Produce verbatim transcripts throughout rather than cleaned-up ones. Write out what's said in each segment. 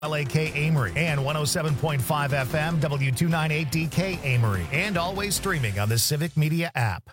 L A K Amory and one oh seven point five F M W two ninety-eight D K Amory, and always streaming on the Civic Media app.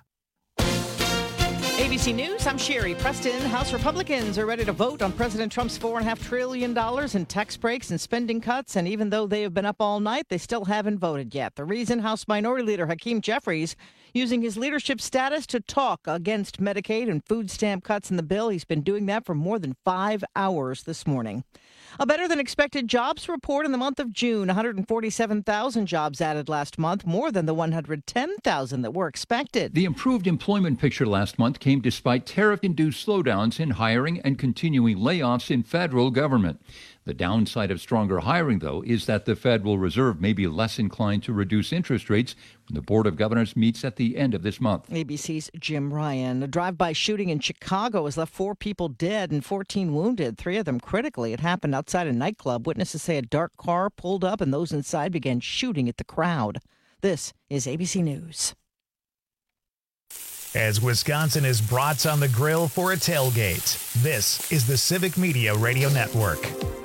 A B C News, I'm Sherry Preston. House Republicans are ready to vote on President Trump's four point five trillion dollars in tax breaks and spending cuts, and even though they have been up all night, they still haven't voted yet. The reason, House Minority Leader Hakeem Jeffries using his leadership status to talk against Medicaid and food stamp cuts in the bill. He's been doing that for more than five hours this morning. A better-than-expected jobs report in the month of June. one hundred forty-seven thousand jobs added last month, more than the one hundred ten thousand that were expected. The improved employment picture last month came despite tariff-induced slowdowns in hiring and continuing layoffs in federal government. The downside of stronger hiring, though, is that the Federal Reserve may be less inclined to reduce interest rates when the Board of Governors meets at the end of this month. A B C's Jim Ryan. A drive-by shooting in Chicago has left four people dead and fourteen wounded, three of them critically. It happened outside a nightclub. Witnesses say a dark car pulled up and those inside began shooting at the crowd. This is A B C News. As Wisconsin is brats on the grill for a tailgate, this is the Civic Media Radio Network.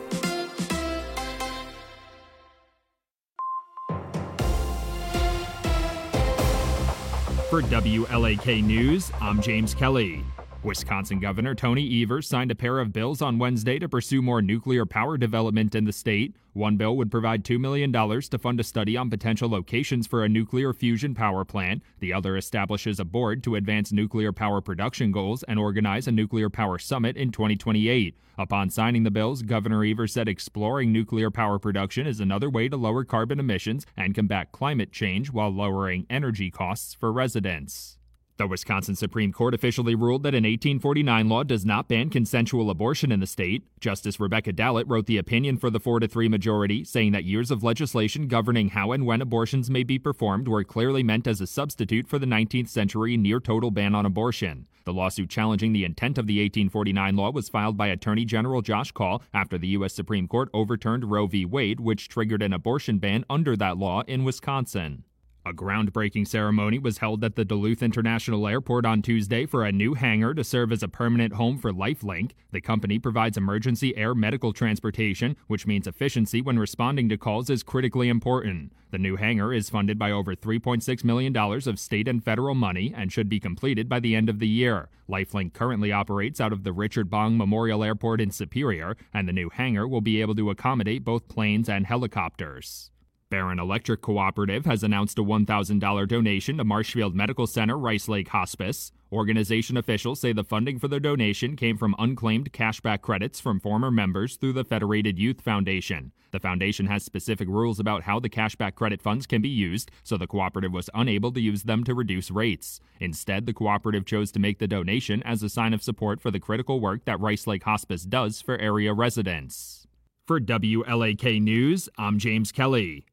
For W L A K News, I'm James Kelly. Wisconsin Governor Tony Evers signed a pair of bills on Wednesday to pursue more nuclear power development in the state. One bill would provide two million dollars to fund a study on potential locations for a nuclear fusion power plant. The other establishes a board to advance nuclear power production goals and organize a nuclear power summit in twenty twenty-eight. Upon signing the bills, Governor Evers said exploring nuclear power production is another way to lower carbon emissions and combat climate change while lowering energy costs for residents. The Wisconsin Supreme Court officially ruled that an eighteen forty-nine law does not ban consensual abortion in the state. Justice Rebecca Dallett wrote the opinion for the four to three majority, saying that years of legislation governing how and when abortions may be performed were clearly meant as a substitute for the nineteenth century near-total ban on abortion. The lawsuit challenging the intent of the eighteen forty-nine law was filed by Attorney General Josh Kaul after the U S Supreme Court overturned Roe v. Wade, which triggered an abortion ban under that law in Wisconsin. A groundbreaking ceremony was held at the Duluth International Airport on Tuesday for a new hangar to serve as a permanent home for LifeLink. The company provides emergency air medical transportation, which means efficiency when responding to calls is critically important. The new hangar is funded by over three point six million dollars of state and federal money and should be completed by the end of the year. LifeLink currently operates out of the Richard Bong Memorial Airport in Superior, and the new hangar will be able to accommodate both planes and helicopters. Barron Electric Cooperative has announced a one thousand dollars donation to Marshfield Medical Center Rice Lake Hospice. Organization officials say the funding for the donation came from unclaimed cashback credits from former members through the Federated Youth Foundation. The foundation has specific rules about how the cashback credit funds can be used, so the cooperative was unable to use them to reduce rates. Instead, the cooperative chose to make the donation as a sign of support for the critical work that Rice Lake Hospice does for area residents. For W L A K News, I'm James Kelly.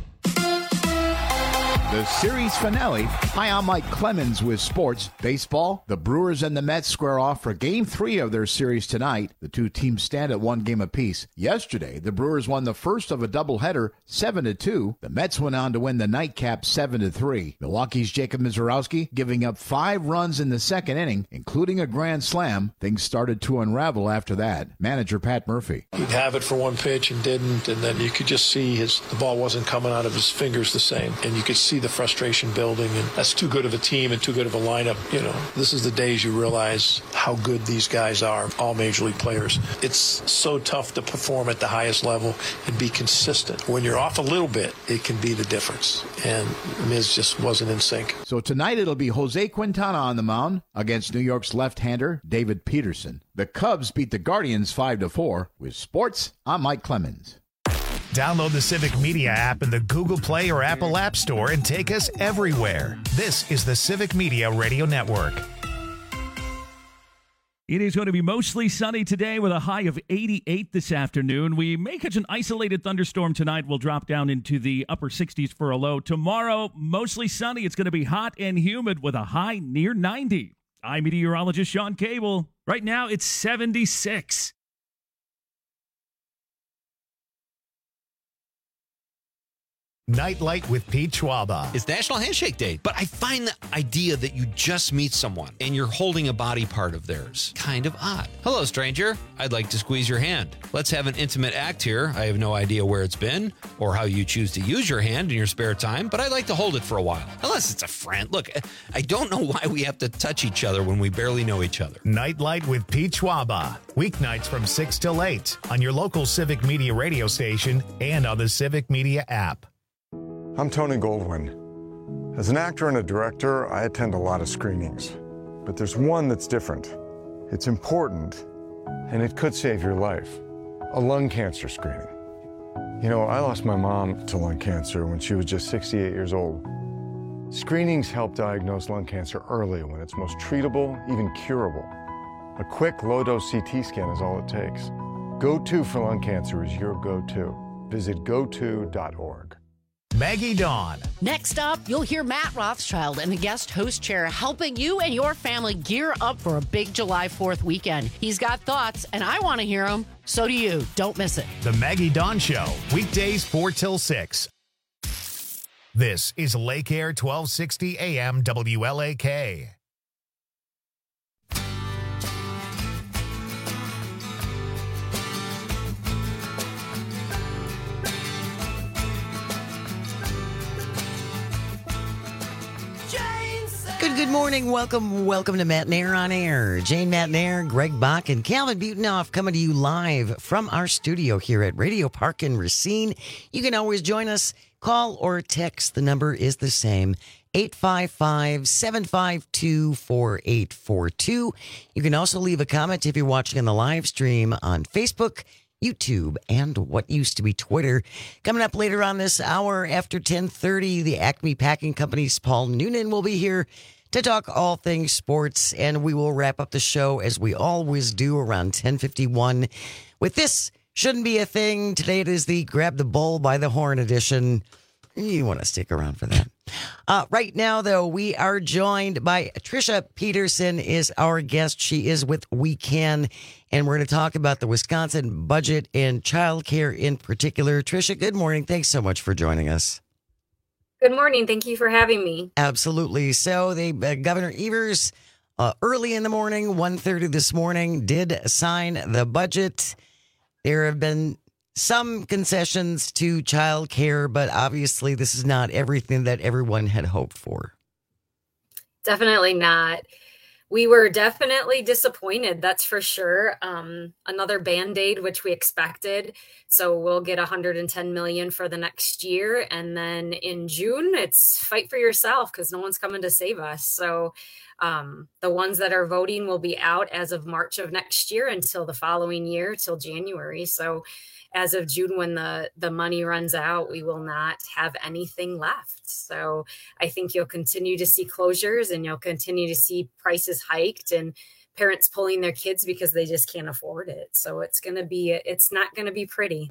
The series finale. Hi, I'm Mike Clemens with sports. Baseball, the Brewers and the Mets square off for game three of their series tonight. The two teams stand at one game apiece. Yesterday, the Brewers won the first of a doubleheader, seven to two. The Mets went on to win the nightcap seven to three. Milwaukee's Jacob Misiorowski giving up five runs in the second inning, including a grand slam. Things started to unravel after that. Manager Pat Murphy. He'd have it for one pitch and didn't, and then you could just see his the ball wasn't coming out of his fingers the same, and you could see the frustration building, and that's too good of a team and too good of a lineup. You know, this is the days you realize how good these guys are, all major league players. It's so tough to perform at the highest level and be consistent. When you're off a little bit, it can be the difference, and Miz just wasn't in sync. So tonight it'll be Jose Quintana on the mound against New York's left-hander David Peterson. The Cubs beat the Guardians five to four. With sports, I'm Mike Clemens. Download the Civic Media app in the Google Play or Apple App Store and take us everywhere. This is the Civic Media Radio Network. It is going to be mostly sunny today with a high of eighty-eight this afternoon. We may catch an isolated thunderstorm tonight. We'll drop down into the upper sixties for a low. Tomorrow, mostly sunny. It's going to be hot and humid with a high near ninety. I'm meteorologist Sean Cable. Right now, it's seventy-six. Nightlight with Pete Schwaba. It's National Handshake Day, but I find the idea that you just meet someone and you're holding a body part of theirs kind of odd. Hello, stranger. I'd like to squeeze your hand. Let's have an intimate act here. I have no idea where it's been or how you choose to use your hand in your spare time, but I'd like to hold it for a while. Unless it's a friend. Look, I don't know why we have to touch each other when we barely know each other. Nightlight with Pete Schwaba. Weeknights from six till eight on your local Civic Media radio station and on the Civic Media app. I'm Tony Goldwyn. As an actor and a director, I attend a lot of screenings. But there's one that's different. It's important, and it could save your life. A lung cancer screening. You know, I lost my mom to lung cancer when she was just sixty-eight years old. Screenings help diagnose lung cancer early when it's most treatable, even curable. A quick, low-dose C T scan is all it takes. Go To for lung cancer is your go-to. Visit go to dot org. Maggie Dawn. Next up, you'll hear Matt Rothschild in the guest host chair helping you and your family gear up for a big July fourth weekend. He's got thoughts, and I want to hear them. So do you. Don't miss it. The Maggie Dawn Show, weekdays four till six. This is Lake Air twelve sixty A M W L A K. Good, good morning. Welcome, welcome to Matt Nair on Air. Jane Matt Nair, Greg Bach, and Calvin Butenoff coming to you live from our studio here at Radio Park in Racine. You can always join us. Call or text. The number is the same. eight five five, seven five two, four eight four two. You can also leave a comment if you're watching on the live stream on Facebook, YouTube, and what used to be Twitter. Coming up later on this hour after ten thirty, the Acme Packing Company's Paul Noonan will be here to talk all things sports, and we will wrap up the show as we always do around ten fifty-one with This Shouldn't Be a Thing. Today it is the Grab the Bull by the Horn edition. You want to stick around for that. Uh, right now, though, we are joined by Tricia Peterson is our guest. She is with We Can, and we're going to talk about the Wisconsin budget and childcare in particular. Tricia, good morning. Thanks so much for joining us. Good morning. Thank you for having me. Absolutely. So, the uh, Governor Evers, uh, early in the morning, one thirty this morning, did sign the budget. There have been some concessions to child care, but obviously this is not everything that everyone had hoped for. Definitely not. We were definitely disappointed, that's for sure. Um, another Band-Aid, which we expected. So we'll get one hundred ten million dollars for the next year. And then in June, it's fight for yourself because no one's coming to save us. So um, the ones that are voting will be out as of March of next year until the following year, till January. So as of June, when the, the money runs out, we will not have anything left. So I think you'll continue to see closures and you'll continue to see prices hiked and parents pulling their kids because they just can't afford it. So it's going to be, it's not going to be pretty.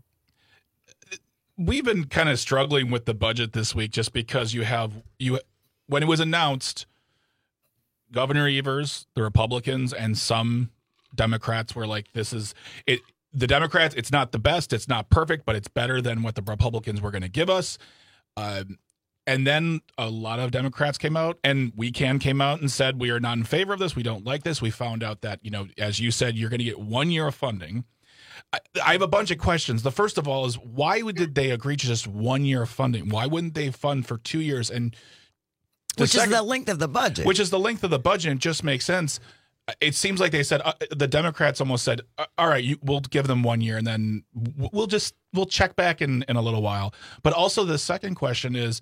We've been kind of struggling with the budget this week just because you have, you when it was announced, Governor Evers, the Republicans, and some Democrats were like, this is it. The Democrats, it's not the best, it's not perfect, but it's better than what the Republicans were going to give us. Uh, and then a lot of Democrats came out, and We Can came out and said, we are not in favor of this. We don't like this. We found out that, you know, as you said, you're going to get one year of funding. I, I have a bunch of questions. The first of all is, why did they agree to just one year of funding? Why wouldn't they fund for two years? And Which second, is the length of the budget. Which is the length of the budget. It just makes sense. It seems like they said uh, the Democrats almost said, all right, you, we'll give them one year and then we'll just we'll check back in, in a little while. But also the second question is,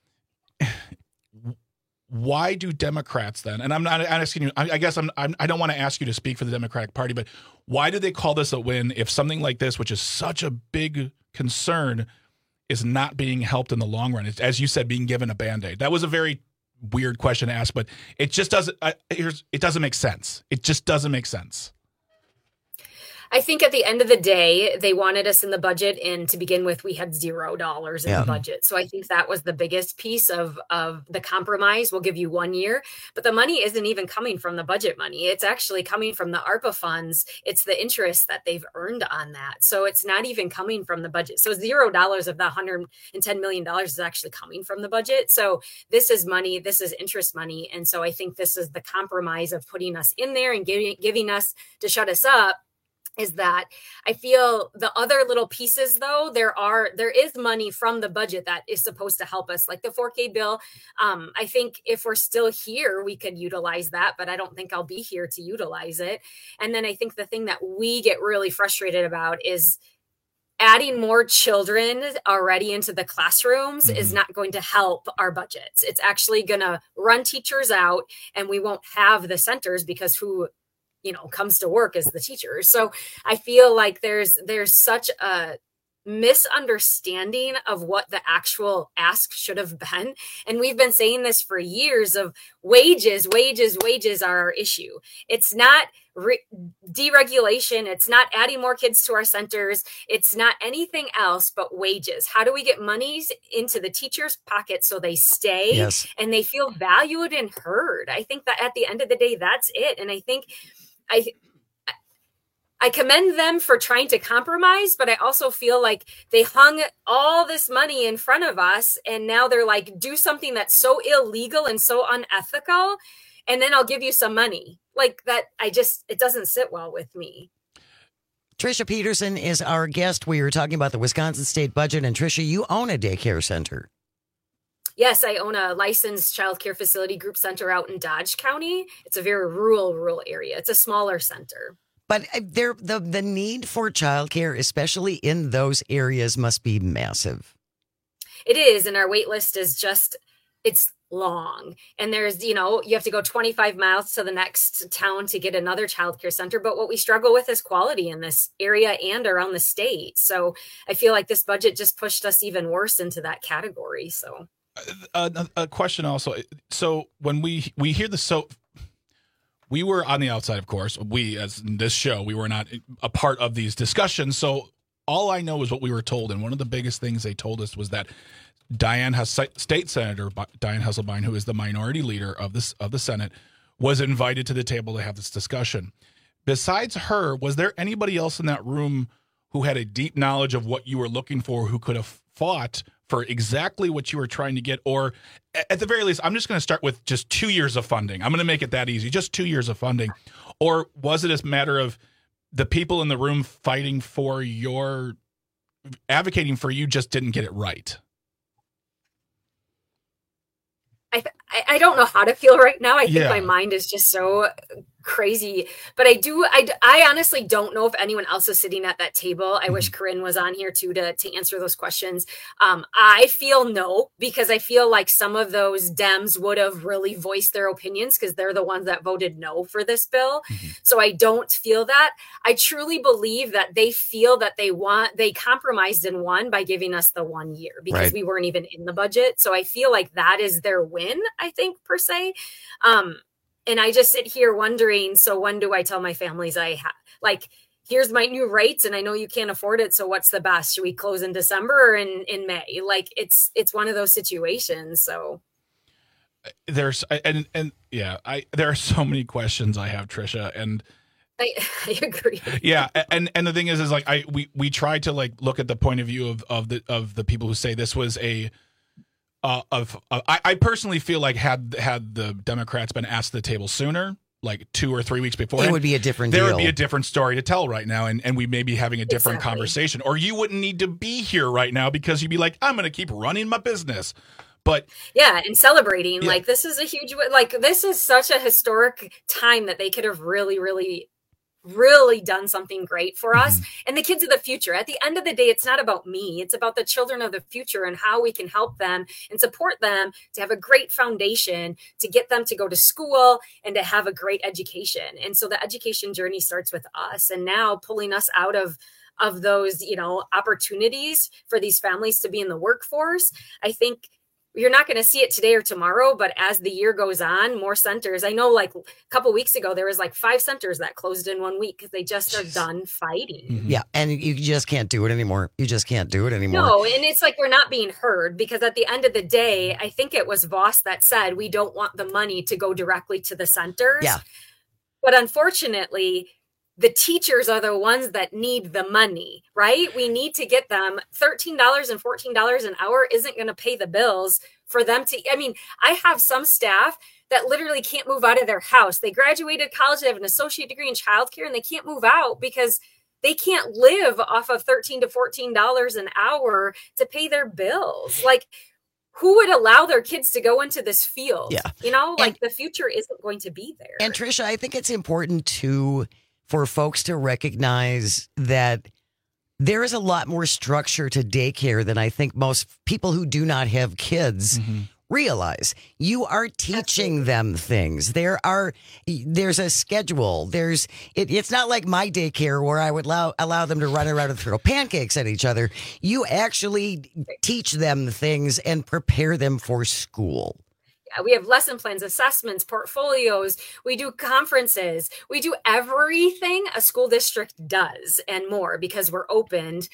why do Democrats then? And I'm not asking you. I, I guess I'm, I'm. I don't want to ask you to speak for the Democratic Party, but why do they call this a win if something like this, which is such a big concern, is not being helped in the long run? It's, as you said, being given a Band-Aid. That was a very weird question to ask, but it just doesn't. Uh, here's it doesn't make sense. It just doesn't make sense. I think at the end of the day, they wanted us in the budget, and to begin with, we had zero dollars in Yeah. the budget. So I think that was the biggest piece of of the compromise. We'll give you one year, but the money isn't even coming from the budget money. It's actually coming from the ARPA funds. It's the interest that they've earned on that. So it's not even coming from the budget. So zero dollars of the one hundred ten million dollars is actually coming from the budget. So this is money. This is interest money, and so I think this is the compromise of putting us in there and giving giving us to shut us up. Is that I feel the other little pieces, though, there are there is money from the budget that is supposed to help us, like the four K bill. Um, I think if we're still here, we could utilize that, but I don't think I'll be here to utilize it. And then I think the thing that we get really frustrated about is adding more children already into the classrooms mm-hmm. is not going to help our budgets. It's actually going to run teachers out, and we won't have the centers because who you know, comes to work as the teacher. So I feel like there's, there's such a misunderstanding of what the actual ask should have been. And we've been saying this for years of wages, wages, wages are our issue. It's not re- deregulation. It's not adding more kids to our centers. It's not anything else but wages. How do we get monies into the teachers' pockets so they stay yes. and they feel valued and heard? I think that at the end of the day, that's it. And I think I I commend them for trying to compromise, but I also feel like they hung all this money in front of us, and now they're like, do something that's so illegal and so unethical, and then I'll give you some money. Like that, I just, it doesn't sit well with me. Tricia Peterson is our guest. We were talking about the Wisconsin state budget, and Tricia, you own a daycare center. Yes, I own a licensed child care facility group center out in Dodge County. It's a very rural, rural area. It's a smaller center. But there, the, the need for childcare, especially in those areas, must be massive. It is. And our wait list is just, it's long. And there's, you know, you have to go twenty-five miles to the next town to get another childcare center. But what we struggle with is quality in this area and around the state. So I feel like this budget just pushed us even worse into that category. So. A, a question also. So when we we hear the so we were on the outside, of course. We, as in this show, we were not a part of these discussions. So all I know is what we were told, and one of the biggest things they told us was that Diane Hus- State Senator Diane Hesselbein, who is the minority leader of this of the Senate, was invited to the table to have this discussion. Besides her, was there anybody else in that room who had a deep knowledge of what you were looking for, who could have fought for exactly what you were trying to get? Or at the very least, I'm just going to start with just two years of funding. I'm going to make it that easy, just two years of funding. Or was it a matter of the people in the room fighting for your, advocating for you just didn't get it right? I, I don't know how to feel right now. I think Yeah. my mind is just so crazy, but I do, I, I honestly don't know if anyone else is sitting at that table. I wish Corinne was on here too, to, to answer those questions. Um, I feel no, because I feel like some of those Dems would have really voiced their opinions because they're the ones that voted no for this bill. Mm-hmm. So I don't feel that. I truly believe that they feel that they want, they compromised and won by giving us the one year because Right. we weren't even in the budget. So I feel like that is their win, I think, per se. Um, And I just sit here wondering, so when do I tell my families I have, like, here's my new rates and I know you can't afford it. So what's the best? Should we close in December or in, in May? Like it's, it's one of those situations. So There's, and, and yeah, I, there are so many questions I have, Tricia, and I, I agree. yeah. And, and the thing is, is like, I, we, we try to like look at the point of view of, of the, of the people who say this was a, Uh, of uh, I, I personally feel like had had the Democrats been asked to the table sooner, like two or three weeks before, It would be a different there deal. would be a different story to tell right now, and, and we may be having a different Exactly. conversation, or you wouldn't need to be here right now because you'd be like, I'm going to keep running my business. But yeah, and celebrating, Yeah. like this is a huge, like this is such a historic time that they could have really, really really done something great for us and the kids of the future. At the end of the day, it's not about me. It's about the children of the future and how we can help them and support them to have a great foundation, to get them to go to school and to have a great education. And so the education journey starts with us, and now pulling us out of of those, you know, opportunities for these families to be in the workforce. I think you're not going to see it today or tomorrow, but as the year goes on, more centers. I know like a couple weeks ago, there was like five centers that closed in one week because they just are done fighting. Mm-hmm. Yeah. And you just can't do it anymore. You just can't do it anymore. No. And it's like, we're not being heard because at the end of the day, I think it was Voss that said, we don't want the money to go directly to the centers. Yeah. But unfortunately, the teachers are the ones that need the money, right? We need to get them thirteen dollars and fourteen dollars an hour isn't going to pay the bills for them to, I mean, I have some staff that literally can't move out of their house. They graduated college, they have an associate degree in childcare, and they can't move out because they can't live off of thirteen to fourteen dollars an hour to pay their bills. Like, who would allow their kids to go into this field? Yeah. You know, like and, the future isn't going to be there. And Tricia, I think it's important to for folks to recognize that there is a lot more structure to daycare than I think most people who do not have kids mm-hmm. realize. You are teaching them things. There are, there's a schedule. There's, it, it's not like my daycare where I would allow, allow them to run around and throw pancakes at each other. You actually teach them things and prepare them for school. We have lesson plans, assessments, portfolios. We do conferences. We do everything a school district does and more because we're opened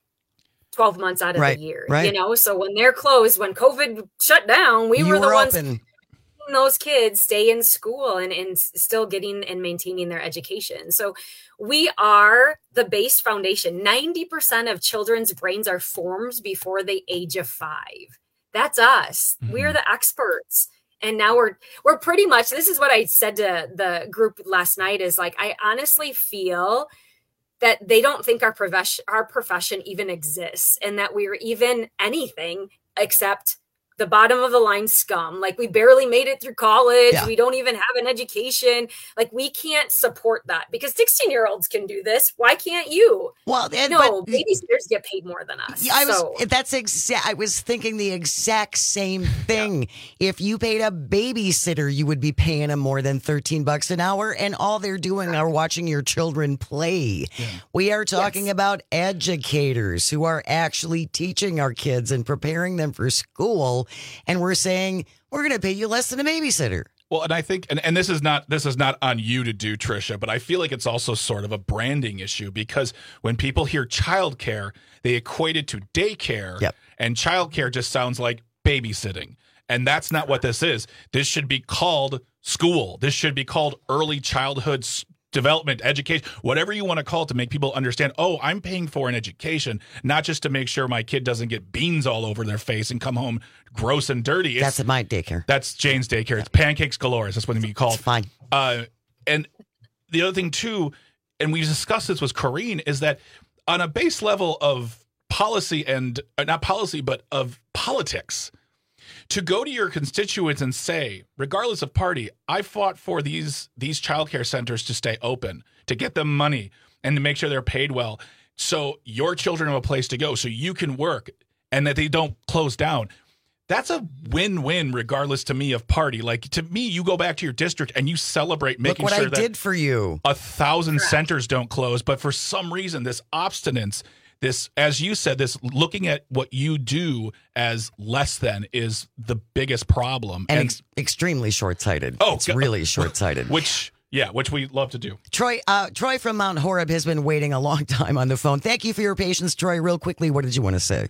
twelve months out of right, the year. Right. You know, so when they're closed, when COVID shut down, we you were the were ones open. letting those kids stay in school and, and still getting and maintaining their education. So we are the base foundation. ninety percent of children's brains are formed before the age of five. That's us. Mm-hmm. We're the experts. And now we're, we're pretty much, this is what I said to the group last night is like, I honestly feel that they don't think our profession, our profession even exists and that we're even anything except the bottom of the line scum. Like we barely made it through college. Yeah. We don't even have an education. Like we can't support that because sixteen year olds can do this. Why can't you? Well, and, no, but, babysitters get paid more than us. I was, so. that's exact. I was thinking the exact same thing. Yeah. If you paid a babysitter, you would be paying them more than thirteen bucks an hour. And all they're doing are watching your children play. Yeah. We are talking yes. about educators who are actually teaching our kids and preparing them for school. And we're saying we're going to pay you less than a babysitter. Well, and I think, and, and this is not this is not on you to do, Tricia, but I feel like it's also sort of a branding issue because when people hear childcare, they equate it to daycare, yep. and childcare just sounds like babysitting. And that's not what this is. This should be called school. This should be called early childhood development, education, whatever you want to call it to make people understand, oh, I'm paying for an education, not just to make sure my kid doesn't get beans all over their face and come home gross and dirty. It's, that's at my daycare. That's Jane's daycare. It's pancakes galore. That's what it be called. It's fine. Uh, and the other thing, too, and we discussed this with Corrine, is that on a base level of policy and, uh, not policy, but of politics, to go to your constituents and say, regardless of party, I fought for these these childcare centers to stay open, to get them money, and to make sure they're paid well, so your children have a place to go, so you can work, and that they don't close down. That's a win-win, regardless to me of party. Like to me, you go back to your district and you celebrate making Look what sure I that did for you. A thousand centers don't close, but for some reason, this obstinance. This, as you said, this looking at what you do as less than is the biggest problem. And, and ex- extremely short-sighted. Oh, it's really short-sighted. Which, yeah, which we love to do. Troy, uh, Troy from Mount Horeb has been waiting a long time on the phone. Thank you for your patience, Troy. Real quickly, what did you want to say?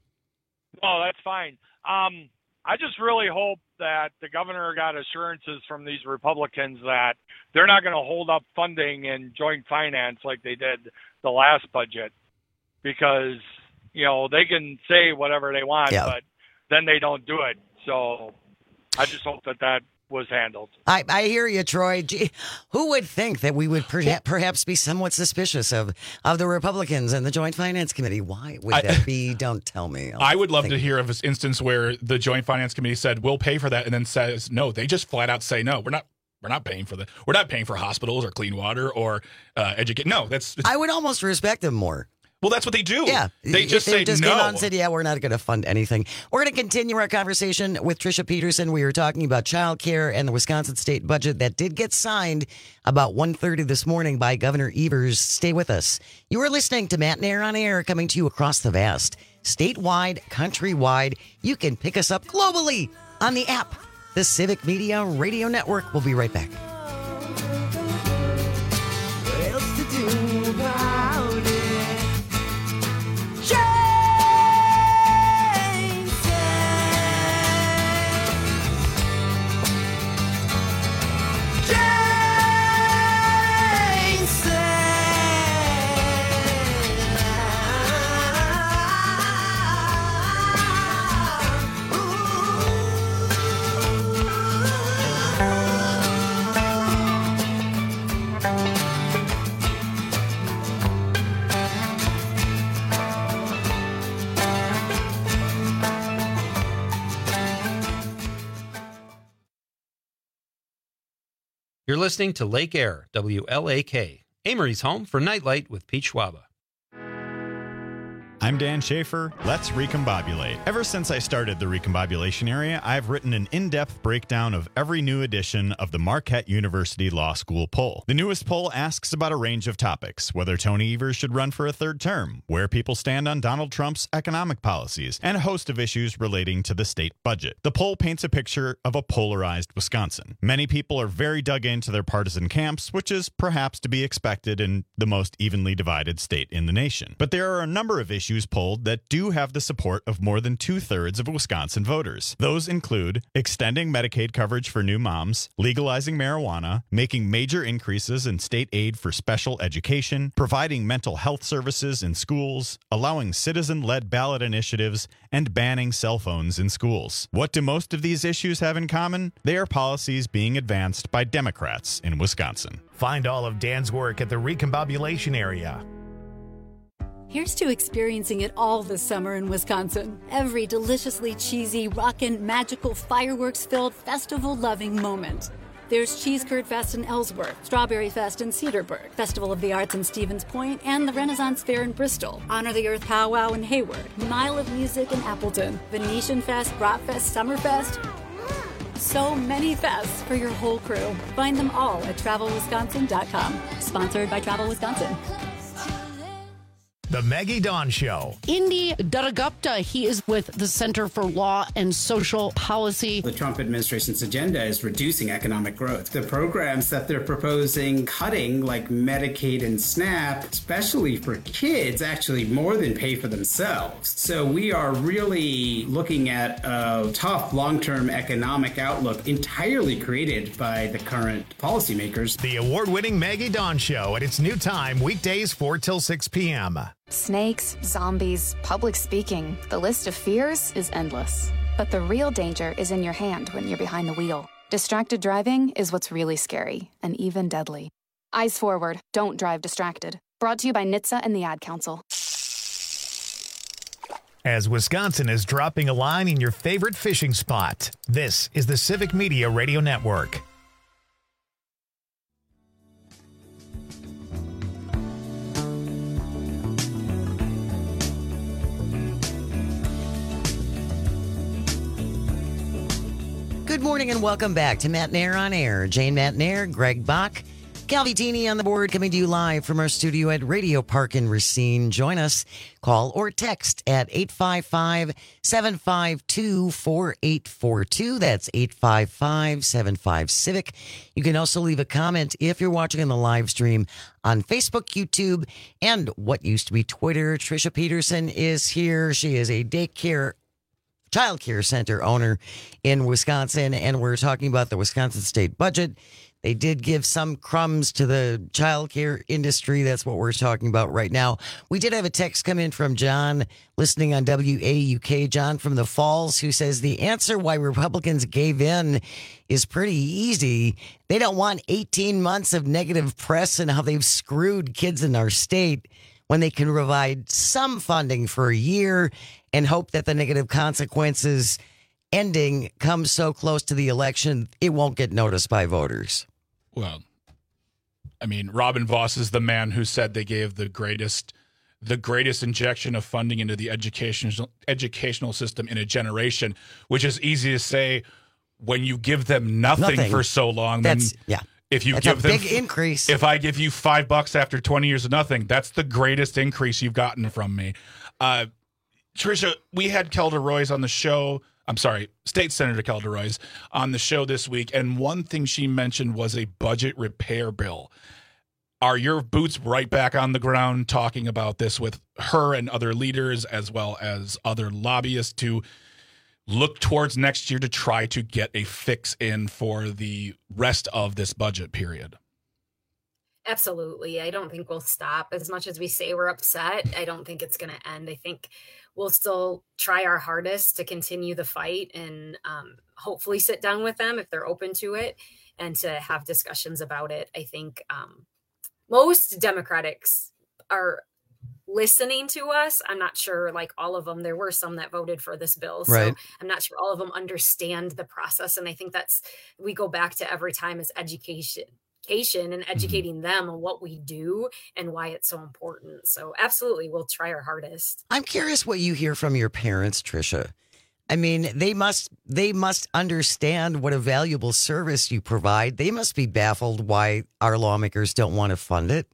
Oh, that's fine. Um, I just really hope that the governor got assurances from these Republicans that they're not going to hold up funding in joint finance like they did the last budget. Because, you know, they can say whatever they want, yeah. but then they don't do it. So I just hope that that was handled. I, I hear you, Troy. Gee, who would think that we would perha- perhaps be somewhat suspicious of, of the Republicans and the Joint Finance Committee? Why would I, that be? Don't tell me. I'll I would love think. to hear of this instance where the Joint Finance Committee said, we'll pay for that, and then says, no, they just flat out say, no, we're not. We're not paying for the. We're not paying for hospitals or clean water or uh, educate. No, that's. I would almost respect them more. Well, that's what they do. Yeah. They just if they say just no. came out and said, yeah, we're not going to fund anything. We're going to continue our conversation with Tricia Peterson. We were talking about child care and the Wisconsin state budget that did get signed about one thirty this morning by Governor Evers. Stay with us. You are listening to Matt Nair on Air, coming to you across the vast statewide, countrywide. You can pick us up globally on the app. The Civic Media Radio Network. We'll be right back. What else to do about it? You're listening to Lake Air, W L A K, Amory's home for Nightlight with Pete Schwaba. I'm Dan Schaefer. Let's recombobulate. Ever since I started the recombobulation area, I've written an in-depth breakdown of every new edition of the Marquette University Law School poll. The newest poll asks about a range of topics: whether Tony Evers should run for a third term, where people stand on Donald Trump's economic policies, and a host of issues relating to the state budget. The poll paints a picture of a polarized Wisconsin. Many people are very dug into their partisan camps, which is perhaps to be expected in the most evenly divided state in the nation. But there are a number of issues polled that do have the support of more than two-thirds of Wisconsin voters. Those include extending Medicaid coverage for new moms, legalizing marijuana, making major increases in state aid for special education, providing mental health services in schools, allowing citizen-led ballot initiatives, and banning cell phones in schools. What do most of these issues have in common? They are policies being advanced by Democrats in Wisconsin. Find all of Dan's work at the recombobulation area. Here's to experiencing it all this summer in Wisconsin. Every deliciously cheesy, rockin', magical, fireworks-filled, festival-loving moment. There's Cheese Curd Fest in Ellsworth, Strawberry Fest in Cedarburg, Festival of the Arts in Stevens Point, and the Renaissance Fair in Bristol, Honor the Earth Powwow in Hayward, Mile of Music in Appleton, Venetian Fest, Bratfest, Summerfest. So many fests for your whole crew. Find them all at travel wisconsin dot com. Sponsored by Travel Wisconsin. The Maggie Dawn Show. Indy Dattagupta, he is with the Center for Law and Social Policy. The Trump administration's agenda is reducing economic growth. The programs that they're proposing cutting, like Medicaid and SNAP, especially for kids, actually more than pay for themselves. So we are really looking at a tough long-term economic outlook entirely created by the current policymakers. The award-winning Maggie Dawn Show at its new time, weekdays four till six p.m. Snakes, zombies, public speaking. The list of fears is endless. But the real danger is in your hand when you're behind the wheel. Distracted driving is what's really scary and even deadly. Eyes forward. Don't drive distracted. Brought to you by N H T S A and the Ad Council. As Wisconsin is dropping a line in your favorite fishing spot, this is the Civic Media Radio Network. Good morning and welcome back to Matt Nair on Air. Jane Matt Nair, Greg Bach, Calvitini on the board, coming to you live from our studio at Radio Park in Racine. Join us, call or text at eight five five, seven five two, four eight four two. That's eight five five, seven five, CIVIC. You can also leave a comment if you're watching on the live stream on Facebook, YouTube, and what used to be Twitter. Trisha Peterson is here. She is a daycare Child Care Center owner in Wisconsin, and we're talking about the Wisconsin state budget. They did give some crumbs to the child care industry. That's what we're talking about right now. We did have a text come in from John, listening on W A U K, John from the Falls, who says the answer why Republicans gave in is pretty easy. They don't want eighteen months of negative press and how they've screwed kids in our state when they can provide some funding for a year and hope that the negative consequences ending comes so close to the election, it won't get noticed by voters. Well, I mean, Robin Voss is the man who said they gave the greatest the greatest injection of funding into the educational educational system in a generation, which is easy to say when you give them nothing, nothing. for so long. That's, then yeah. If you that's give a them big increase. If I give you five bucks after twenty years of nothing, that's the greatest increase you've gotten from me. Uh, Tricia, we had Kelda Roys on the show. I'm sorry, State Senator Kelda Roys on the show this week, and one thing she mentioned was a budget repair bill. Are your boots right back on the ground talking about this with her and other leaders as well as other lobbyists to look towards next year to try to get a fix in for the rest of this budget period? Absolutely. I don't think we'll stop. As much as we say we're upset, I don't think it's going to end. I think we'll still try our hardest to continue the fight and um, hopefully sit down with them if they're open to it and to have discussions about it. I think um, most Democrats are listening to us. I'm not sure, like all of them, there were some that voted for this bill. So right. I'm not sure all of them understand the process. And I think that's, we go back to every time is education. And educating mm-hmm. them on what we do and why it's so important. So absolutely, we'll try our hardest. I'm curious what you hear from your parents, Tricia. I mean, they must they must understand what a valuable service you provide. They must be baffled why our lawmakers don't want to fund it.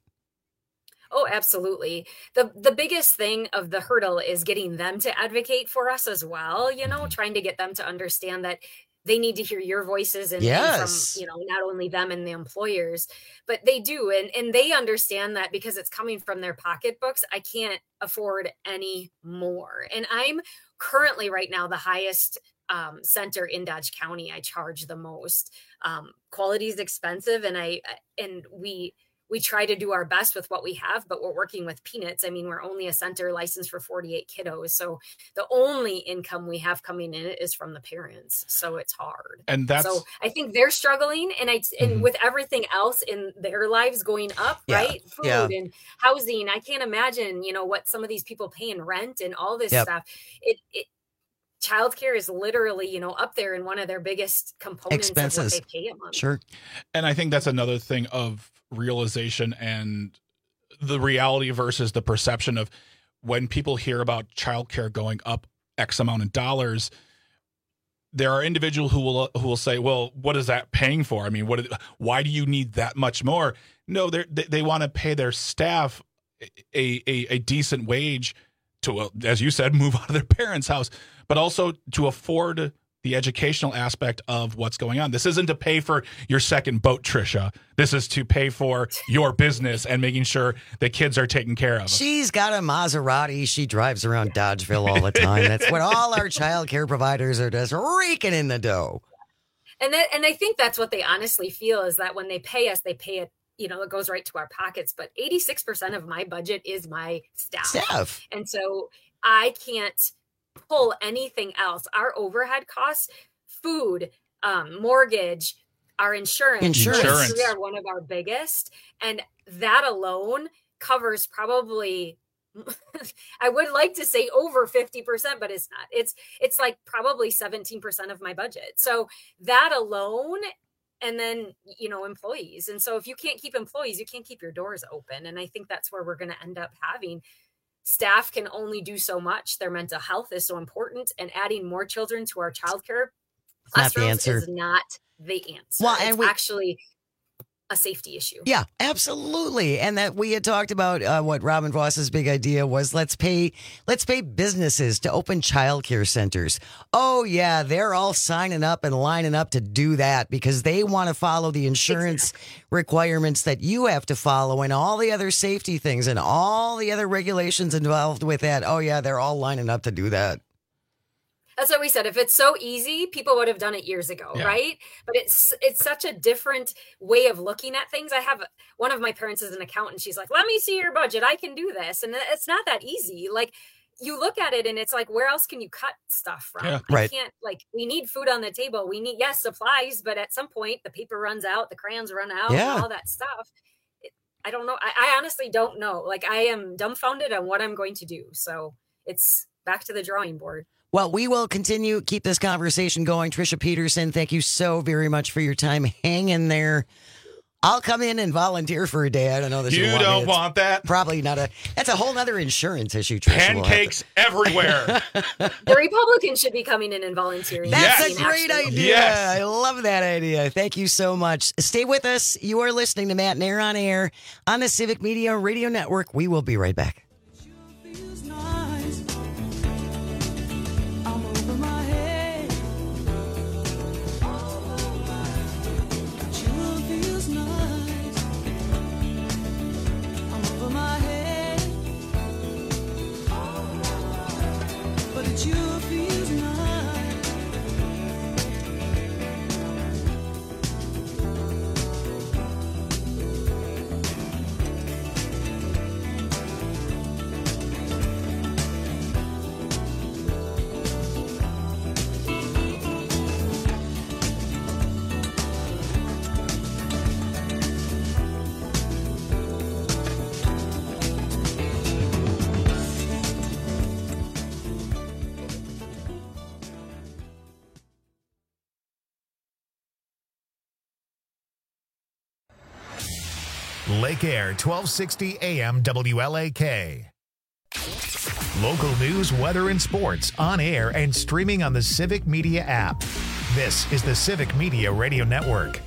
Oh, absolutely. The the biggest thing of the hurdle is getting them to advocate for us as well, you know, mm-hmm. trying to get them to understand that they need to hear your voices and, yes. and from, you know, not only them and the employers, but they do. And, and they understand that because it's coming from their pocketbooks, I can't afford any more. And I'm currently right now the highest um, center in Dodge County. I charge the most. Um, quality is expensive. And I, and we, we try to do our best with what we have, but we're working with peanuts. I mean, we're only a center licensed for forty-eight kiddos. So the only income we have coming in is from the parents. So it's hard. And that's, so I think they're struggling. And I, and Mm-hmm. with everything else in their lives going up, Yeah. right? Food Yeah. and housing. I can't imagine, you know, what some of these people pay in rent and all this Yep. stuff. It, it, childcare is literally, you know, up there in one of their biggest components Expenses. of what they pay a month. Sure. and I think that's another thing of realization and the reality versus the perception of when people hear about childcare going up X amount of dollars, there are individuals who will who will say, well, what is that paying for? I mean, what? Why do you need that much more? No, they they want to pay their staff a, a, a decent wage to, uh, as you said, move out of their parents' house, but also to afford the educational aspect of what's going on. This isn't to pay for your second boat, Tricia. This is to pay for your business and making sure the kids are taken care of. She's got a Maserati. She drives around Dodgeville all the time. That's what all our child care providers are just raking in the dough. And that, and I think that's what they honestly feel is that when they pay us, they pay it, you know, it goes right to our pockets. But eighty-six percent of my budget is my staff. Staff. And so I can't pull anything else. Our overhead costs, food, um, mortgage, our insurance. Insurance. Those three are one of our biggest. And that alone covers probably, I would like to say over fifty percent, but it's not. It's it's like probably seventeen percent of my budget. So that alone, and then, you know, employees. And so if you can't keep employees, you can't keep your doors open. And I think that's where we're going to end up having. Staff can only do so much. Their mental health is so important, and adding more children to our childcare Not the classrooms answer. is not the answer. Well, it's and we- actually a safety issue. Yeah, absolutely. And that we had talked about uh, what Robin Voss's big idea was let's pay let's pay businesses to open childcare centers. Oh yeah, they're all signing up and lining up to do that because they want to follow the insurance exactly. requirements that you have to follow and all the other safety things and all the other regulations involved with that. Oh yeah, they're all lining up to do that. That's what we said. If it's so easy, people would have done it years ago, yeah. right? But it's it's such a different way of looking at things. I have one of my parents is an accountant. She's like, let me see your budget. I can do this. And it's not that easy. Like you look at it and it's like, where else can you cut stuff from? Yeah. I Right. can't, like, we need food on the table. We need, yes, supplies, but at some point the paper runs out, the crayons run out, Yeah. and all that stuff. It, I don't know. I, I honestly don't know. Like I am dumbfounded on what I'm going to do. So it's back to the drawing board. Well, we will continue, keep this conversation going. Tricia Peterson, thank you so very much for your time. Hang in there. I'll come in and volunteer for a day. I don't know that You want don't me. want that? Probably not a. That's a whole nother insurance issue. Tricia. Pancakes everywhere. The Republicans should be coming in and volunteering. That's Yes. a great Actually. idea. Yes. I love that idea. Thank you so much. Stay with us. You are listening to Matt Nair on Air on the Civic Media Radio Network. We will be right back. it sure feels nice. Lake Air, twelve sixty A M W L A K. Local news, weather, and sports on air and streaming on the Civic Media app. This is the Civic Media Radio Network.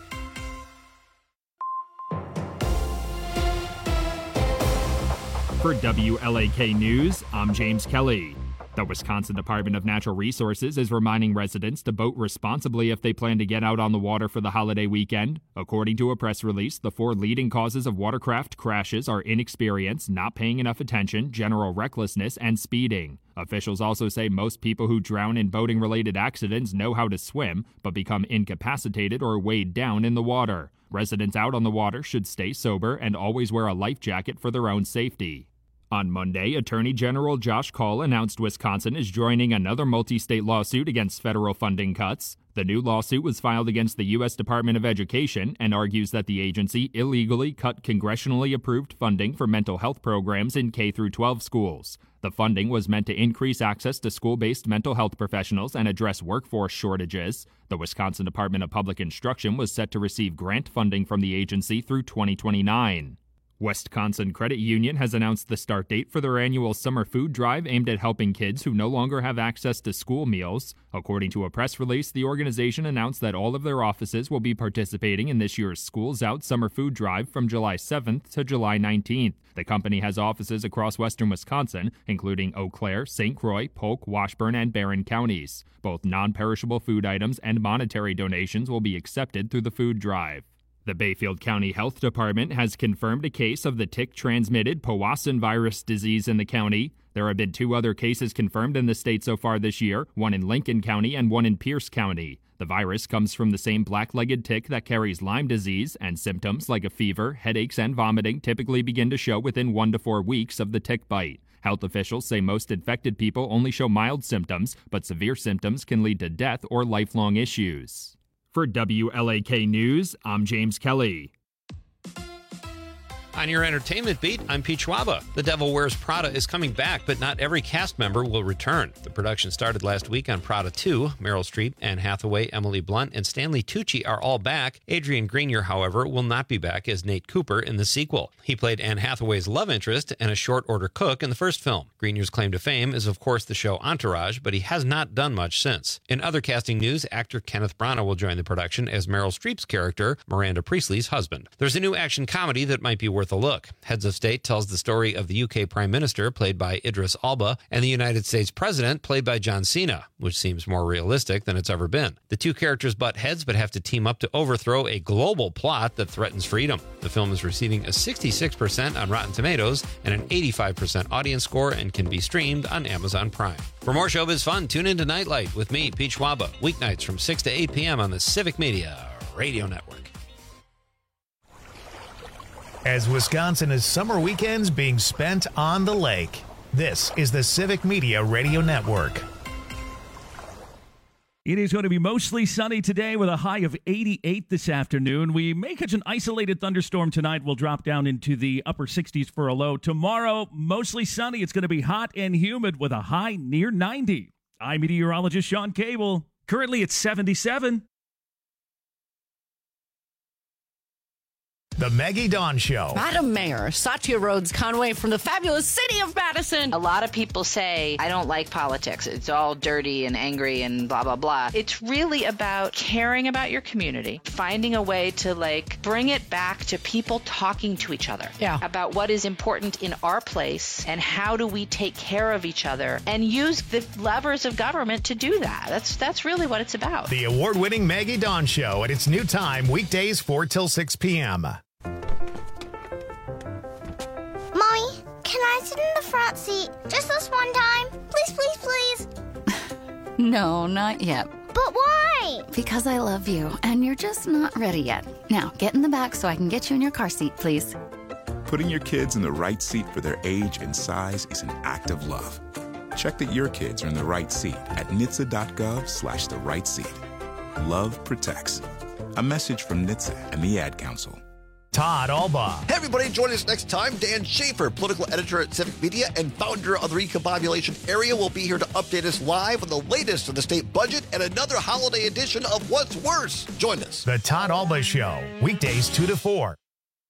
For W L A K News, I'm James Kelly. The Wisconsin Department of Natural Resources is reminding residents to boat responsibly if they plan to get out on the water for the holiday weekend. According to a press release, the four leading causes of watercraft crashes are inexperience, not paying enough attention, general recklessness, and speeding. Officials also say most people who drown in boating-related accidents know how to swim, but become incapacitated or weighed down in the water. Residents out on the water should stay sober and always wear a life jacket for their own safety. On Monday, Attorney General Josh Kaul announced Wisconsin is joining another multi-state lawsuit against federal funding cuts. The new lawsuit was filed against the U S Department of Education and argues that the agency illegally cut congressionally approved funding for mental health programs in K through twelve schools. The funding was meant to increase access to school-based mental health professionals and address workforce shortages. The Wisconsin Department of Public Instruction was set to receive grant funding from the agency through twenty twenty-nine. Wisconsin Credit Union has announced the start date for their annual summer food drive aimed at helping kids who no longer have access to school meals. According to a press release, the organization announced that all of their offices will be participating in this year's Schools Out summer food drive from July seventh to July nineteenth. The company has offices across western Wisconsin, including Eau Claire, Saint Croix, Polk, Washburn, and Barron counties. Both non-perishable food items and monetary donations will be accepted through the food drive. The Bayfield County Health Department has confirmed a case of the tick-transmitted Powassan virus disease in the county. There have been two other cases confirmed in the state so far this year, one in Lincoln County and one in Pierce County. The virus comes from the same black-legged tick that carries Lyme disease, and symptoms like a fever, headaches, and vomiting typically begin to show within one to four weeks of the tick bite. Health officials say most infected people only show mild symptoms, but severe symptoms can lead to death or lifelong issues. For W L A K News, I'm James Kelly. On your entertainment beat, I'm Pete Schwaba. The Devil Wears Prada is coming back, but not every cast member will return. The production started last week on Prada two. Meryl Streep, Anne Hathaway, Emily Blunt, and Stanley Tucci are all back. Adrian Grenier, however, will not be back as Nate Cooper in the sequel. He played Anne Hathaway's love interest and a short-order cook in the first film. Grenier's claim to fame is, of course, the show Entourage, but he has not done much since. In other casting news, actor Kenneth Branagh will join the production as Meryl Streep's character, Miranda Priestley's husband. There's a new action comedy that might be worth a look. Heads of State tells the story of the U K Prime Minister, played by Idris Elba, and the United States President, played by John Cena, which seems more realistic than it's ever been. The two characters butt heads but have to team up to overthrow a global plot that threatens freedom. The film is receiving a sixty-six percent on Rotten Tomatoes and an eighty-five percent audience score and can be streamed on Amazon Prime. For more showbiz fun, tune into Nightlight with me, Pete Schwaba, weeknights from six to eight p.m. on the Civic Media Radio Network. As Wisconsin is summer weekends being spent on the lake, this is the Civic Media Radio Network. It is going to be mostly sunny today with a high of eighty-eight this afternoon. We may catch an isolated thunderstorm tonight. We'll drop down into the upper sixties for a low. Tomorrow, mostly sunny. It's going to be hot and humid with a high near ninety. I'm meteorologist Sean Cable. Currently, it's seventy-seven. The Maggie Dawn Show. Madam Mayor, Satya Rhodes Conway from the fabulous city of Madison. A lot of people say, I don't like politics. It's all dirty and angry and blah, blah, blah. It's really about caring about your community, finding a way to, like, bring it back to people talking to each other. Yeah. About what is important in our place and how do we take care of each other and use the levers of government to do that. That's, that's really what it's about. The award-winning Maggie Dawn Show at its new time, weekdays four till six p.m. Mommy, can I sit in the front seat just this one time? Please, please, please. No, not yet. But why? Because I love you, and you're just not ready yet. Now, get in the back so I can get you in your car seat, please. Putting your kids in the right seat for their age and size is an act of love. Check that your kids are in the right seat at N H T S A dot gov slash the right seat. Love protects. A message from N H T S A and the Ad Council. Todd Alba. Hey, everybody, join us next time. Dan Schaefer, political editor at Civic Media and founder of the Recombobulation Area, will be here to update us live on the latest of the state budget and another holiday edition of What's Worse. Join us. The Todd Alba Show, weekdays two to four.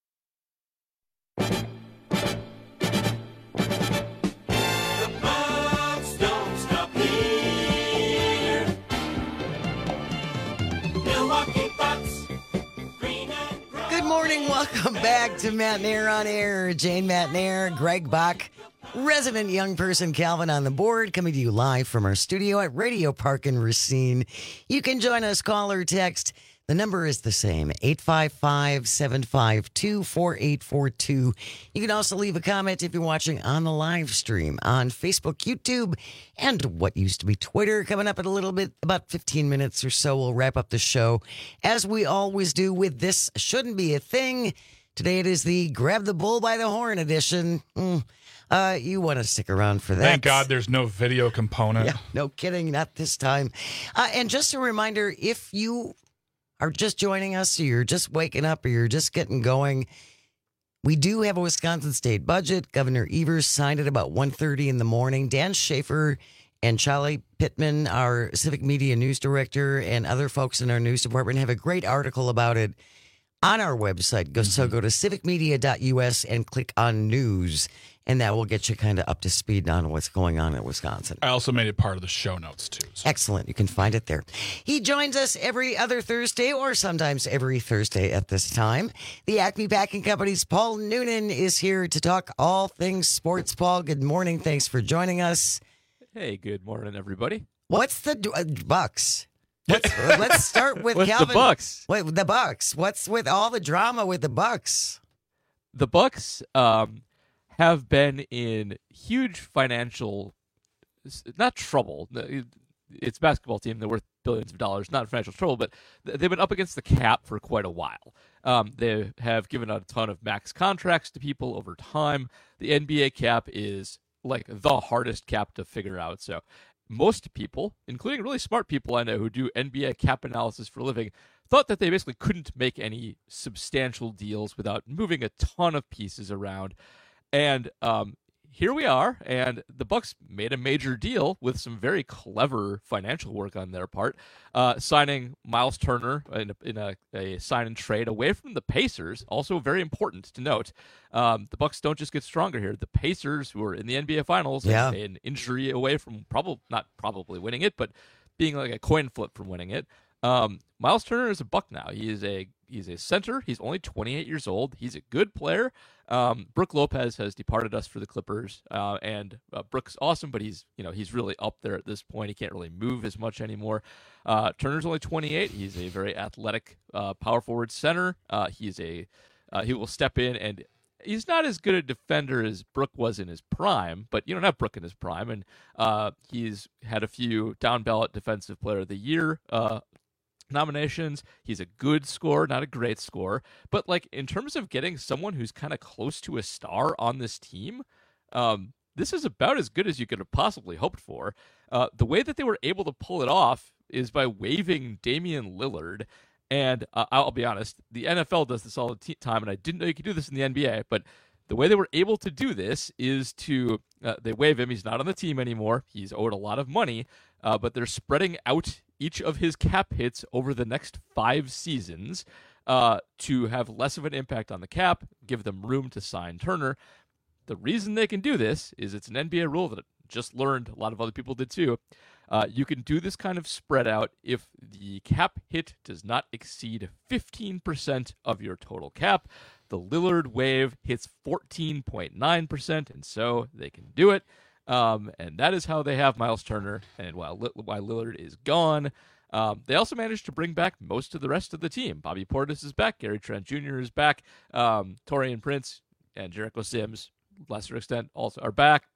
Good morning. Welcome back to Matt Nair on Air. Jane Matt Nair, Greg Bach, resident young person Calvin on the board, coming to you live from our studio at Radio Park in Racine. You can join us, call or text. The number is the same, eight five five, seven five two, four eight four two. You can also leave a comment if you're watching on the live stream on Facebook, YouTube, and what used to be Twitter. Coming up in a little bit, about fifteen minutes or so, we'll wrap up the show, as we always do with This Shouldn't Be a Thing. Today it is the Grab the Bull by the Horn edition. Mm. Uh, you want to stick around for that. Thank God there's no video component. Yeah, no kidding, not this time. Uh, and just a reminder, if you are just joining us, or you're just waking up, or you're just getting going, we do have a Wisconsin state budget. Governor Evers signed it about one thirty in the morning. Dan Schaefer and Charlie Pittman, our civic media news director, and other folks in our news department have a great article about it on our website. Go, so go to civic media dot U S and click on news, and that will get you kind of up to speed on what's going on in Wisconsin. I also made it part of the show notes, too. So. Excellent. You can find it there. He joins us every other Thursday, or sometimes every Thursday at this time. The Acme Packing Company's Paul Noonan is here to talk all things sports. Paul, good morning. Thanks for joining us. Hey, good morning, everybody. What's the uh, Bucks? Let's, let's start with What's Calvin. the Bucks? Wait, the Bucks. What's with all the drama with the Bucks? The Bucks um, have been in huge financial, not trouble. It's a basketball team. They're worth billions of dollars, not financial trouble, but they've been up against the cap for quite a while. Um, they have given out a ton of max contracts to people over time. The N B A cap is like the hardest cap to figure out. So most people, including really smart people I know who do N B A cap analysis for a living, thought that they basically couldn't make any substantial deals without moving a ton of pieces around. And um, here we are, and the Bucks made a major deal with some very clever financial work on their part, uh, signing Miles Turner in, a, in a, a sign and trade away from the Pacers. Also very important to note, um, the Bucks don't just get stronger here. The Pacers, who are in the N B A Finals, yeah. and an injury away from probably not probably winning it, but being like a coin flip from winning it. Um, Miles Turner is a Buck now. He is a he's a center. He's only twenty-eight years old. He's a good player. Um, Brook Lopez has departed us for the Clippers, uh, and uh, Brook's awesome, but he's you know he's really up there at this point. He can't really move as much anymore. Uh, Turner's only twenty-eight. He's a very athletic uh, power forward center. Uh, he's a uh, he will step in, and he's not as good a defender as Brook was in his prime, but you don't have Brook in his prime, and uh, he's had a few down ballot Defensive Player of the Year uh, nominations. He's a good scorer, not a great scorer, but like in terms of getting someone who's kind of close to a star on this team, um, this is about as good as you could have possibly hoped for. Uh, the way that they were able to pull it off is by waiving Damian Lillard. And uh, I'll be honest, the N F L does this all the t- time, and I didn't know you could do this in the N B A, but the way they were able to do this is to, uh, they waive him. He's not on the team anymore. He's owed a lot of money, uh, but they're spreading out each of his cap hits over the next five seasons uh, to have less of an impact on the cap, give them room to sign Turner. The reason they can do this is it's an N B A rule that I just learned, a lot of other people did too. Uh, you can do this kind of spread out if the cap hit does not exceed fifteen percent of your total cap. The Lillard wave hits fourteen point nine percent, and so they can do it. Um, and that is how they have Miles Turner, and while, while Lillard is gone, um, they also managed to bring back most of the rest of the team. Bobby Portis is back, Gary Trent Junior is back, um, Taurean Prince and Jericho Sims, lesser extent, also are back. Pat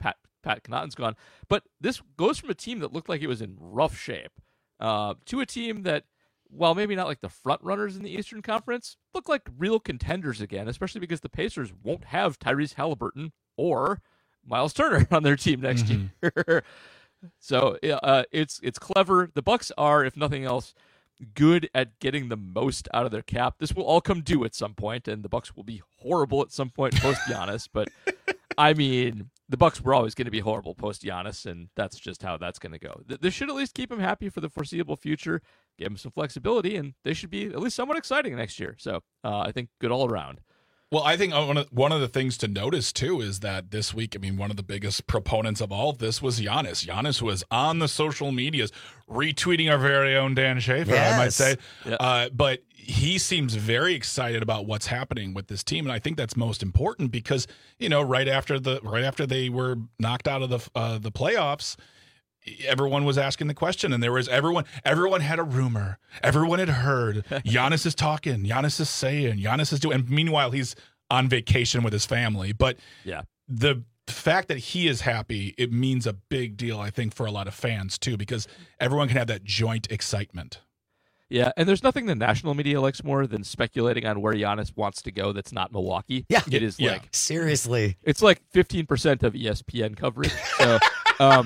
Pat Connaughton's gone. But this goes from a team that looked like it was in rough shape uh, to a team that, while maybe not like the front runners in the Eastern Conference, look like real contenders again, especially because the Pacers won't have Tyrese Halliburton or Miles Turner on their team next Mhm. year. So uh, it's it's clever. The Bucks are, if nothing else, good at getting the most out of their cap. This will all come due at some point, and the Bucks will be horrible at some point post Giannis. But I mean, the Bucks were always going to be horrible post Giannis, and that's just how that's going to go. Th- This should at least keep him happy for the foreseeable future, give him some flexibility, and they should be at least somewhat exciting next year. So uh, I think good all around. Well, I think one of, one of the things to notice, too, is that this week, I mean, one of the biggest proponents of all of this was Giannis. Giannis was on the social medias retweeting our very own Dan Schaefer, I might Yes. say. Yep. Uh, but he seems very excited about what's happening with this team, and I think that's most important because, you know, right after the right after they were knocked out of the uh, the playoffs, everyone was asking the question, and there was everyone everyone had a rumor. Everyone had heard Giannis is talking, Giannis is saying, Giannis is doing, and meanwhile he's on vacation with his family. But yeah, the fact that he is happy, it means a big deal, I think, for a lot of fans too, because everyone can have that joint excitement. Yeah, and there's nothing the national media likes more than speculating on where Giannis wants to go that's not Milwaukee. Yeah. It is Yeah. like Seriously. It's like fifteen percent of E S P N coverage. So um,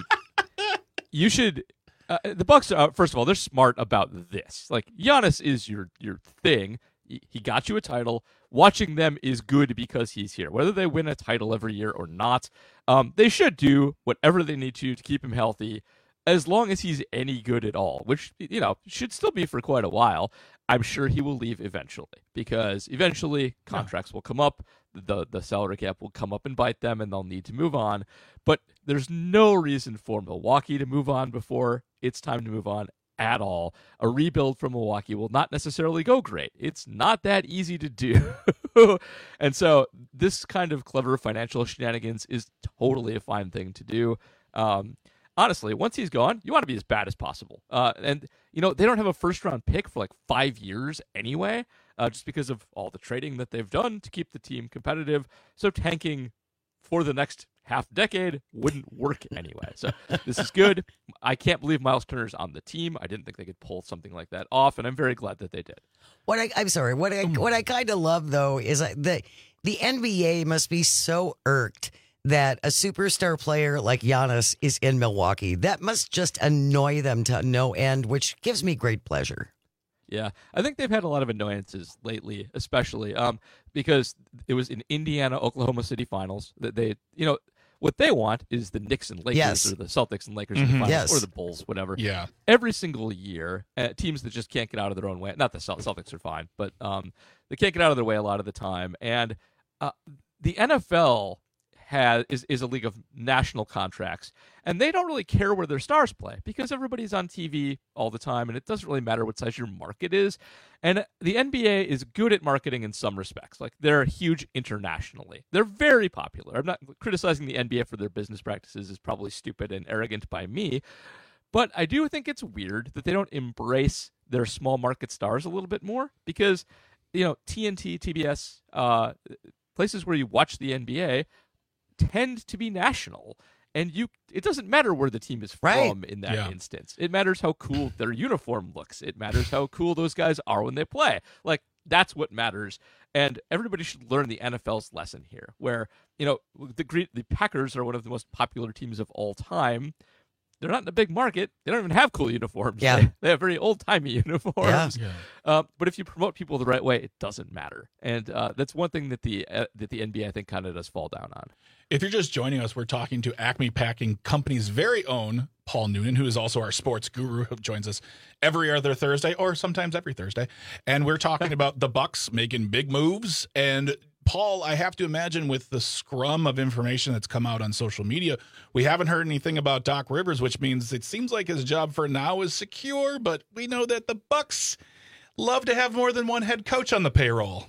you should uh, the Bucks are, first of all, they're smart about this. Like Giannis is your your thing. He he got you a title. Watching them is good because he's here. Whether they win a title every year or not, um, they should do whatever they need to to keep him healthy. As long as he's any good at all, which, you know, should still be for quite a while, I'm sure he will leave eventually because eventually contracts will come up, the the salary cap will come up and bite them, and they'll need to move on. But there's no reason for Milwaukee to move on before it's time to move on at all. A rebuild from Milwaukee will not necessarily go great. It's not that easy to do. And so this kind of clever financial shenanigans is totally a fine thing to do. Um, Honestly, once he's gone, you want to be as bad as possible. Uh, and, you know, they don't have a first-round pick for like five years anyway, uh, just because of all the trading that they've done to keep the team competitive. So tanking for the next half decade wouldn't work anyway. So this is good. I can't believe Miles Turner's on the team. I didn't think they could pull something like that off, and I'm very glad that they did. What I, I'm sorry. What I what I kind of love though is I- the the N B A must be so irked that a superstar player like Giannis is in Milwaukee. That must just annoy them to no end, which gives me great pleasure. Yeah, I think they've had a lot of annoyances lately, especially um, because it was in Indiana, Oklahoma City finals that they, you know, what they want is the Knicks and Lakers Yes. or the Celtics and Lakers in Mhm. the finals Yes. or the Bulls, whatever. Yeah. Every single year, uh, teams that just can't get out of their own way. Not the Cel- Celtics are fine, but um, they can't get out of their way a lot of the time. And uh, the N F L has is, is a league of national contracts, and they don't really care where their stars play because everybody's on T V all the time, and it doesn't really matter what size your market is. And the N B A is good at marketing in some respects. Like, they're huge internationally. They're very popular. I'm not criticizing the N B A for their business practices is probably stupid and arrogant by me, but I do think it's weird that they don't embrace their small market stars a little bit more because, you know, T N T, T B S, uh, places where you watch the N B A tend to be national, and you it doesn't matter where the team is from Right. in that Yeah. instance. It matters how cool their uniform looks. It matters how cool those guys are when they play. Like, that's what matters. And everybody should learn the N F L's lesson here, where, you know, the Gre- the Packers are one of the most popular teams of all time. They're not in a big market. They don't even have cool uniforms. Yeah. They, they have very old-timey uniforms. Yeah. Uh, but if you promote people the right way, it doesn't matter. And uh, that's one thing that the uh, that the N B A, I think, kind of does fall down on. If you're just joining us, we're talking to Acme Packing Company's very own Paul Noonan, who is also our sports guru, who joins us every other Thursday or sometimes every Thursday. And we're talking about the Bucks making big moves. And Paul, I have to imagine with the scrum of information that's come out on social media, we haven't heard anything about Doc Rivers, which means it seems like his job for now is secure. But we know that the Bucks love to have more than one head coach on the payroll.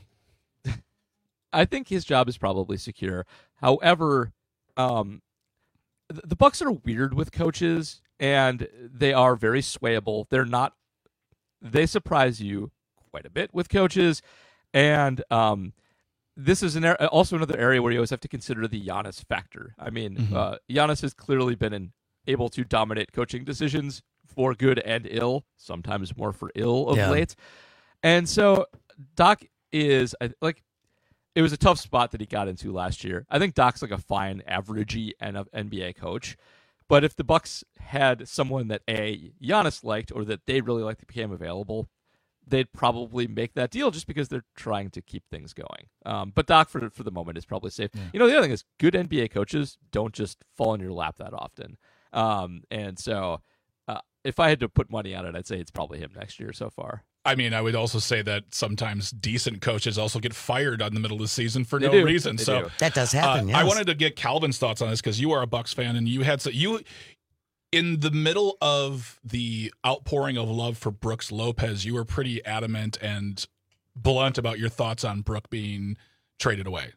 I think his job is probably secure. However, um, th- the Bucks are weird with coaches, and they are very swayable. They're not. They surprise you quite a bit with coaches, and um, this is an er- also another area where you always have to consider the Giannis factor. I mean, Mm-hmm. uh, Giannis has clearly been an, able to dominate coaching decisions for good and ill, sometimes more for ill of Yeah. late. And so Doc is I- like, it was a tough spot that he got into last year. I think Doc's like a fine, averagey N B A coach. But if the Bucks had someone that A, Giannis liked or that they really liked that became available, they'd probably make that deal just because they're trying to keep things going. Um, but Doc, for for the moment, is probably safe. Yeah. You know, the other thing is good N B A coaches don't just fall in your lap that often. Um, and so uh, if I had to put money on it, I'd say it's probably him next year so far. I mean, I would also say that sometimes decent coaches also get fired on the middle of the season for They no do. reason. They so do. That does happen, uh, yes. I wanted to get Calvin's thoughts on this because you are a Bucks fan, and you had so you in the middle of the outpouring of love for Brooks Lopez, you were pretty adamant and blunt about your thoughts on Brook being traded away.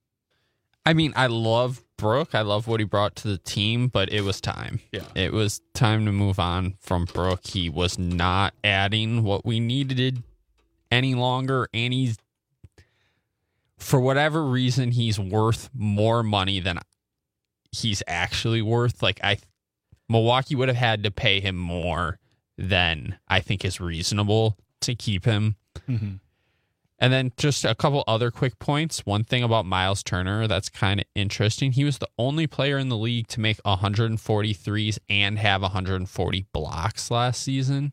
I mean, I love Brook. I love what he brought to the team, but it was time. Yeah. It was time to move on from Brook. He was not adding what we needed any longer, and he's, for whatever reason, he's worth more money than he's actually worth. Like, I, Milwaukee would have had to pay him more than I think is reasonable to keep him. Mm-hmm. And then just a couple other quick points. One thing about Miles Turner that's kind of interesting. He was the only player in the league to make one hundred forty threes and have one hundred forty blocks last season.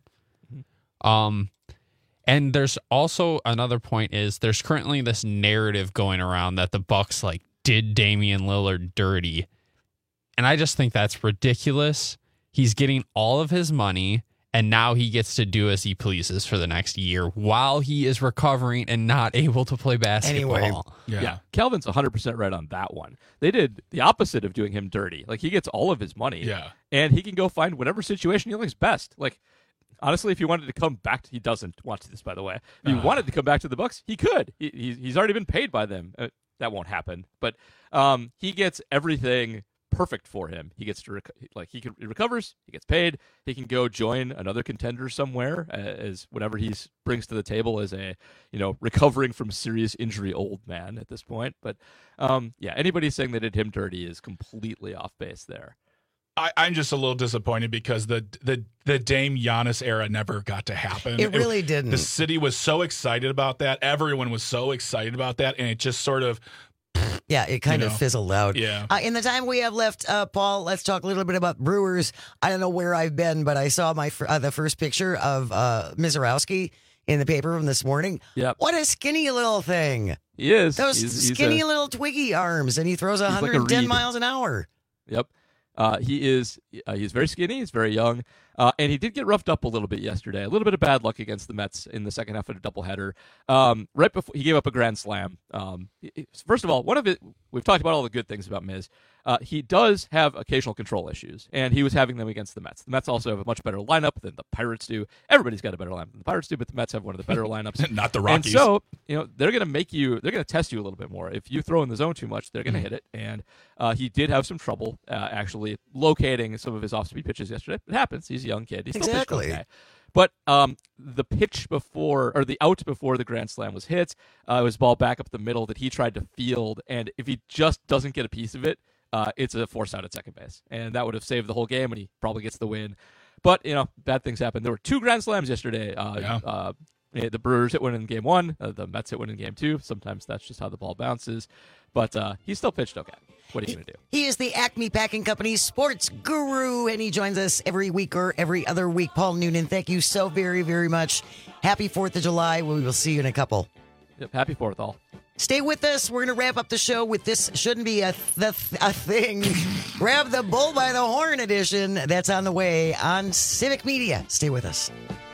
Um, and there's also another point is there's currently this narrative going around that the Bucks like did Damian Lillard dirty. And I just think that's ridiculous. He's getting all of his money, and now he gets to do as he pleases for the next year while he is recovering and not able to play basketball. Anyway. Yeah. Yeah, Calvin's one hundred percent right on that one. They did the opposite of doing him dirty. Like, he gets all of his money. Yeah. And he can go find whatever situation he likes best. Like, honestly, if he wanted to come back, to, he doesn't want this, by the way. If he Uh. wanted to come back to the Bucks, he could. He, he's, he's already been paid by them. Uh, that won't happen. But um, he gets everything perfect for him. He gets to rec- like he, can, he recovers. He gets paid. He can go join another contender somewhere uh, as whatever he brings to the table as a you know recovering from serious injury old man at this point. But um, yeah, anybody saying they did him dirty is completely off base there. I, I'm just a little disappointed because the the the Dame Giannis era never got to happen. It really didn't. The city was so excited about that. Everyone was so excited about that, and it just sort of Yeah, it kind You of know. fizzled out. Yeah. Uh, in the time we have left, uh, Paul, let's talk a little bit about Brewers. I don't know where I've been, but I saw my fir- uh, the first picture of uh, Mizorowski in the paper from this morning. Yep. What a skinny little thing. He is. Those He's- he's skinny a- little twiggy arms, and he throws He's like a one hundred ten reed. miles an hour. Yep. Uh, he is uh, he's very skinny. He's very young. Uh, and he did get roughed up a little bit yesterday. A little bit of bad luck against the Mets in the second half of a doubleheader. Um, right before he gave up a grand slam. Um, he- he- first of all, one of it, we've talked about all the good things about Miz. Uh, he does have occasional control issues, and he was having them against the Mets. The Mets also have a much better lineup than the Pirates do. Everybody's got a better lineup than the Pirates do, but the Mets have one of the better lineups. Not the Rockies. And so, you know, they're going to make you, they're going to test you a little bit more. If you throw in the zone too much, they're going to hit it. And uh, he did have some trouble uh, actually locating some of his off-speed pitches yesterday. It happens. He's a young kid. He's still pitched Exactly. okay. But um, the pitch before, or the out before the grand slam was hit, uh, was ball back up the middle that he tried to field. And if he just doesn't get a piece of it, uh, it's a force out at second base. And that would have saved the whole game, and he probably gets the win. But, you know, bad things happen. There were two grand slams yesterday. Uh, Yeah. uh, the Brewers hit one in game one. Uh, the Mets hit one in game two. Sometimes that's just how the ball bounces. But uh, he still pitched okay. What are you going to do? He is the Acme Packing Company's sports guru, and he joins us every week or every other week. Paul Noonan, thank you so very, very much. Happy fourth of July. We will see you in a couple. Yep, happy fourth, all. Stay with us. We're going to wrap up the show with this shouldn't be a, th- a thing. Grab the bull by the horn edition. That's on the way on Civic Media. Stay with us.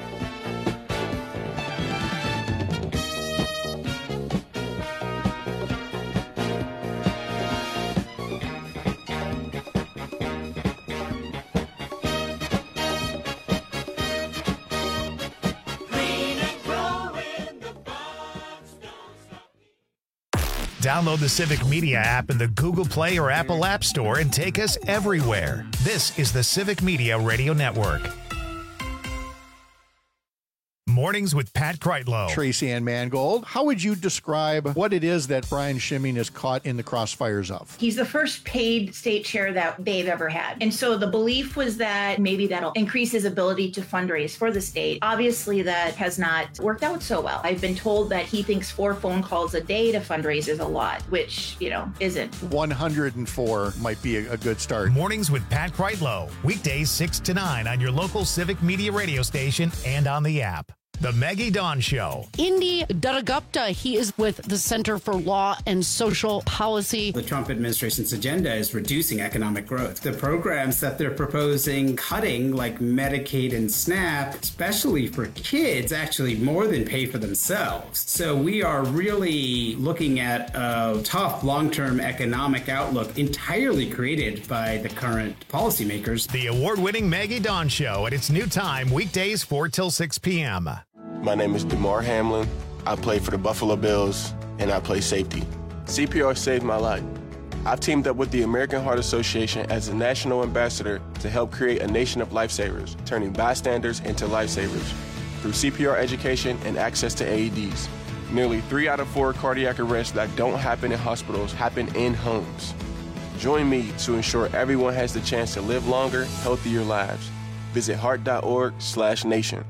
Download the Civic Media app in the Google Play or Apple App Store and take us everywhere. This is the Civic Media Radio Network. Mornings with Pat Kreitlow. Tracy Ann Mangold, how would you describe what it is that Brian Schimming is caught in the crossfires of? He's the first paid state chair that they've ever had. And so the belief was that maybe that'll increase his ability to fundraise for the state. Obviously, that has not worked out so well. I've been told that he thinks four phone calls a day to fundraise is a lot, which, you know, isn't. one hundred four might be a, a good start. Mornings with Pat Kreitlow. Weekdays six to nine on your local Civic Media radio station and on the app. The Maggie Dawn Show. Indy Durgapta, he is with the Center for Law and Social Policy. The Trump administration's agenda is reducing economic growth. The programs that they're proposing cutting, like Medicaid and SNAP, especially for kids, actually more than pay for themselves. So we are really looking at a tough long-term economic outlook entirely created by the current policymakers. The award-winning Maggie Dawn Show at its new time, weekdays four till six p.m. My name is DeMar Hamlin. I play for the Buffalo Bills, and I play safety. C P R saved my life. I've teamed up with the American Heart Association as a national ambassador to help create a nation of lifesavers, turning bystanders into lifesavers through C P R education and access to A E Ds. Nearly three out of four cardiac arrests that don't happen in hospitals happen in homes. Join me to ensure everyone has the chance to live longer, healthier lives. Visit heart.org slash nation.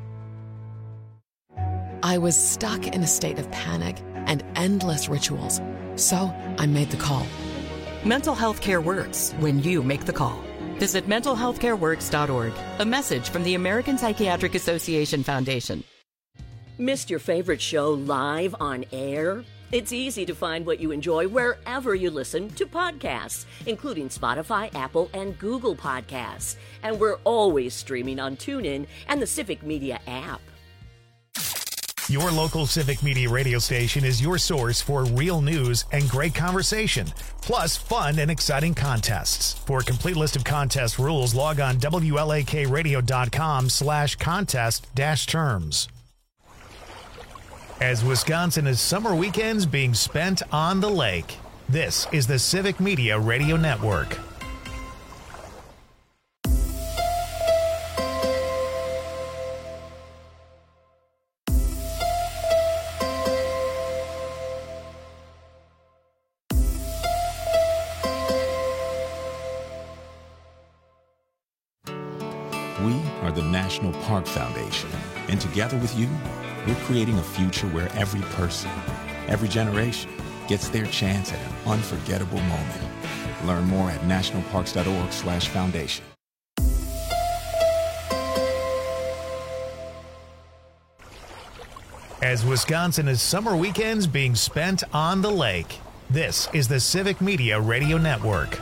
I was stuck in a state of panic and endless rituals, so I made the call. Mental health care works when you make the call. Visit mental health care works dot org. A message from the American Psychiatric Association Foundation. Missed your favorite show live on air? It's easy to find what you enjoy wherever you listen to podcasts, including Spotify, Apple, and Google Podcasts. And we're always streaming on TuneIn and the Civic Media app. Your local Civic Media radio station is your source for real news and great conversation, plus fun and exciting contests. For a complete list of contest rules, log on W L A K radio dot com slash contest dash terms. As Wisconsin is summer weekends being spent on the lake, this is the Civic Media Radio Network. We are the National Park Foundation, and together with you, we're creating a future where every person, every generation, gets their chance at an unforgettable moment. Learn more at nationalparks.org slash foundation. As Wisconsin is summer weekends being spent on the lake, this is the Civic Media Radio Network.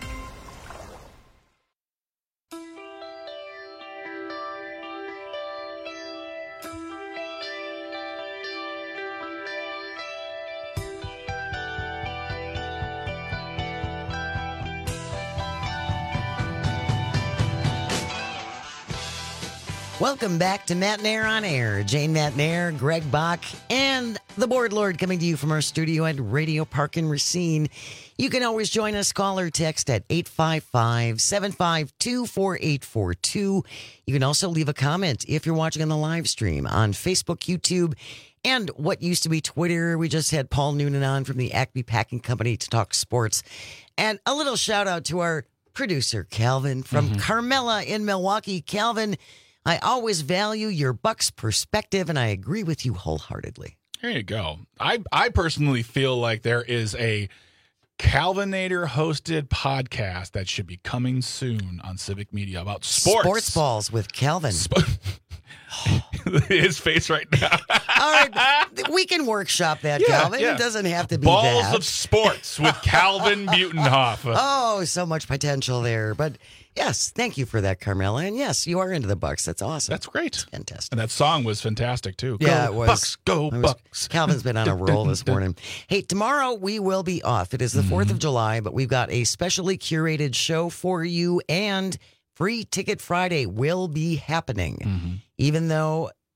Welcome back to Matt Nair on Air. Jane Matt Nair, Greg Bach, and the Board Lord coming to you from our studio at Radio Park in Racine. You can always join us, call or text at eight five five, seven five two, four eight four two. You can also leave a comment if you're watching on the live stream on Facebook, YouTube, and what used to be Twitter. We just had Paul Noonan on from the Acme Packing Company to talk sports. And a little shout out to our producer, Calvin, from mm-hmm. Carmela in Milwaukee. Calvin, I always value your Bucks perspective, and I agree with you wholeheartedly. There you go. I, I personally feel like there is a Calvinator-hosted podcast that should be coming soon on Civic Media about sports. Sports Balls with Calvin. Sp- His face right now. All right, we can workshop that, yeah, Calvin. Yeah. It doesn't have to be Balls that. of Sports with Calvin Butenhoff. Oh, so much potential there. But yes, thank you for that, Carmela. And yes, you are into the Bucks. That's awesome. That's great. That's fantastic. And that song was fantastic, too. Yeah, go it was. Bucks, go was, Bucks. Calvin's been on a roll this morning. Hey, tomorrow we will be off. It is the fourth mm-hmm. of July, but we've got a specially curated show for you, and Free Ticket Friday will be happening. Mm-hmm. Even though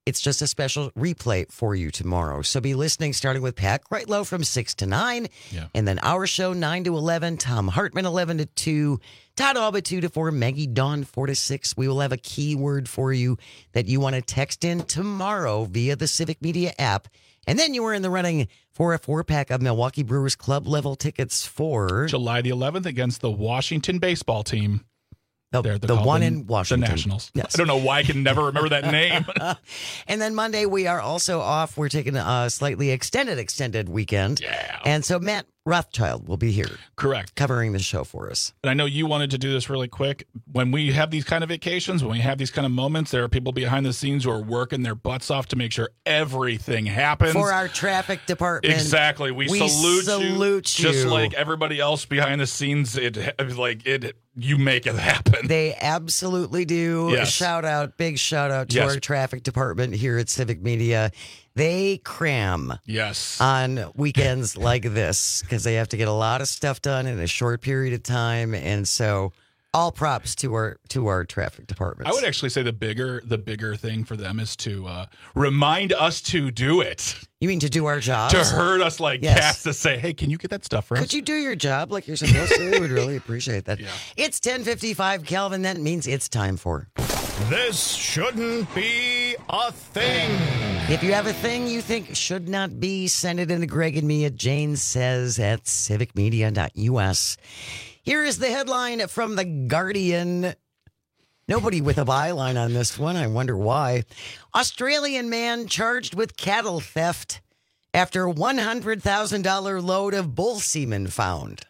It's just a special replay for you tomorrow. So be listening starting with Pat Kreitlow from six to nine. Yeah. And then our show nine to eleven, Tom Hartman eleven to two, Todd Alba two to four, Maggie Dawn four to six. We will have a keyword for you that you want to text in tomorrow via the Civic Media app. And then you are in the running for a four-pack of Milwaukee Brewers Club level tickets for July the eleventh against the Washington baseball team. The, They're, the they're one the, in Washington. The Nationals. Yes. I don't know why I can never remember that name. And then Monday, we are also off. We're taking a slightly extended, extended weekend. Yeah. And so Matt Rothschild will be here. Correct. Covering the show for us. And I know you wanted to do this really quick. When we have these kind of vacations, when we have these kind of moments, there are people behind the scenes who are working their butts off to make sure everything happens. For our traffic department. Exactly. We, we salute, salute you. you. Just like everybody else behind the scenes, it like it you make it happen. They absolutely do. Yes. Shout out, big shout out to Yes. our traffic department here at Civic Media. They cram yes on weekends like this because they have to get a lot of stuff done in a short period of time. And so all props to our to our traffic department. I would actually say the bigger the bigger thing for them is to uh, remind us to do it. You mean to do our jobs? To hurt us like Yes. cats to say, hey, can you get that stuff for us? Could you do your job like you're supposed to? We would really appreciate that. It's ten fifty-five, Calvin. That means it's time for... This shouldn't be a thing. If you have a thing you think should not be, send it in to Greg and me at Jane Says at civic media dot u s. Here is the headline from The Guardian. Nobody with a byline on this one. I wonder why. Australian man charged with cattle theft after one hundred thousand dollars load of bull semen found.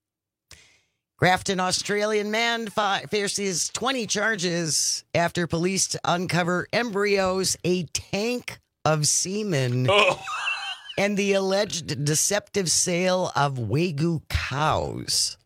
Grafton Australian man fi- faces twenty charges after police uncover embryos, a tank of semen, oh. and the alleged deceptive sale of Wagyu cows.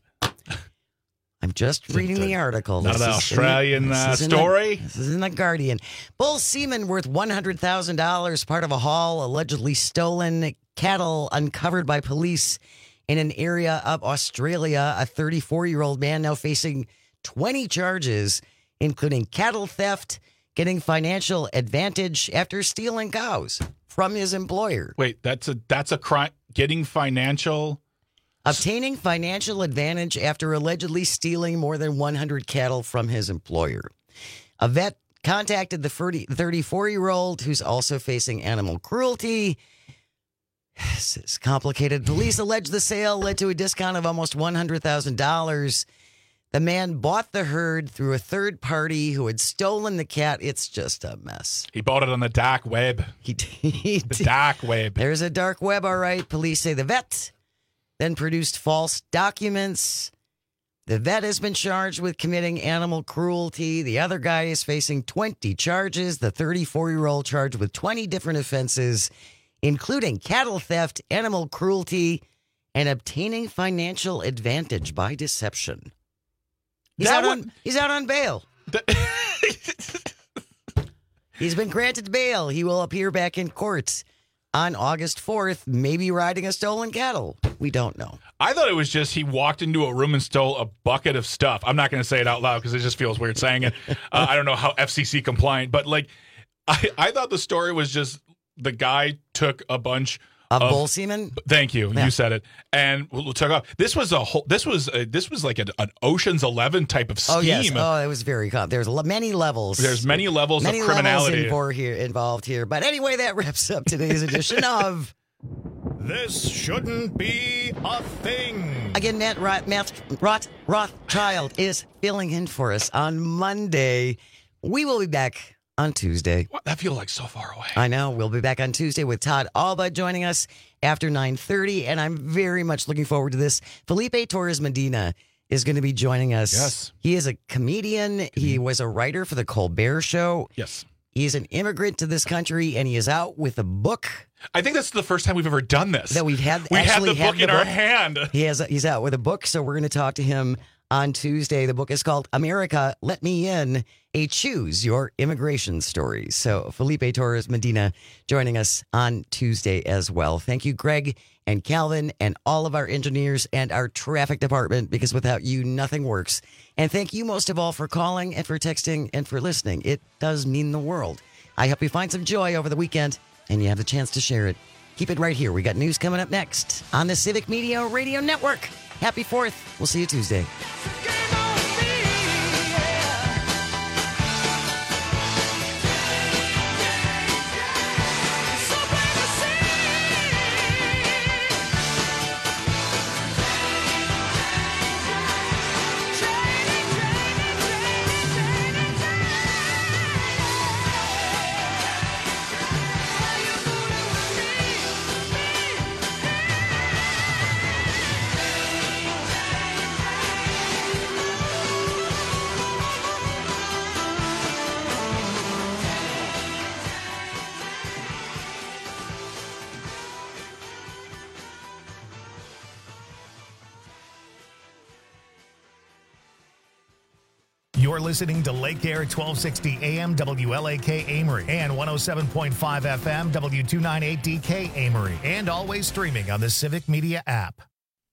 I'm just reading the article. Not This an is in Australian the- uh, this is in the- story. This is in The Guardian. Bull semen worth one hundred thousand dollars, part of a haul, allegedly stolen cattle uncovered by police in an area of Australia. A thirty-four-year-old man now facing twenty charges, including cattle theft, getting financial advantage after stealing cows from his employer. Wait, that's a that's a crime. Getting financial. Obtaining financial advantage after allegedly stealing more than one hundred cattle from his employer. A vet contacted the thirty-four-year-old, who's also facing animal cruelty. This is complicated. Police allege the sale led to a discount of almost one hundred thousand dollars. The man bought the herd through a third party who had stolen the cat. It's just a mess. He bought it on the dark web. He, he the dark web. There's a dark web, all right. Police say the vet then produced false documents. The vet has been charged with committing animal cruelty. The other guy is facing twenty charges. The thirty-four-year-old charged with twenty different offenses, including cattle theft, animal cruelty, and obtaining financial advantage by deception. He's, That out, would- on, he's out on bail. He's been granted bail. He will appear back in court on August fourth, maybe riding a stolen cattle. We don't know. I thought it was just he walked into a room and stole a bucket of stuff. I'm not going to say it out loud because it just feels weird saying it. Uh, I don't know how F C C compliant, but like, I, I thought the story was just the guy took a bunch Of of bull semen? Thank you, Yeah. you said it, and we'll took off. This was a whole. This was a, this was like a, an Ocean's Eleven type of scheme. Oh, yes. Oh, it was very com- There's le- many levels. There's many levels many of criminality levels invo- here, involved here. But anyway, that wraps up today's edition of... This shouldn't be a thing. Again, Matt, Roth, Matt Roth, Rothschild is filling in for us on Monday. We will be back on Tuesday. What? That feels like so far away. I know. We'll be back on Tuesday with Todd Alba joining us after nine thirty, and I'm very much looking forward to this. Felipe Torres Medina is going to be joining us. Yes. He is a comedian. He was a writer for the Colbert Show. Yes. He's an immigrant to this country, and he is out with a book. I think that's the first time we've ever done this. That we've had. We had actually the book had in our hand. He has. He's out with a book, so we're going to talk to him on Tuesday. The book is called America, Let Me In, a Choose Your Immigration Story. So Felipe Torres Medina joining us on Tuesday as well. Thank you, Greg and Calvin and all of our engineers and our traffic department, because without you, nothing works. And thank you most of all for calling and for texting and for listening. It does mean the world. I hope you find some joy over the weekend and you have the chance to share it. Keep it right here. We got news coming up next on the Civic Media Radio Network. Happy fourth. We'll see you Tuesday. You're listening to Lake Air twelve sixty A M W L A K Amory and one oh seven point five F M W two ninety-eight D K Amory, and always streaming on the Civic Media app.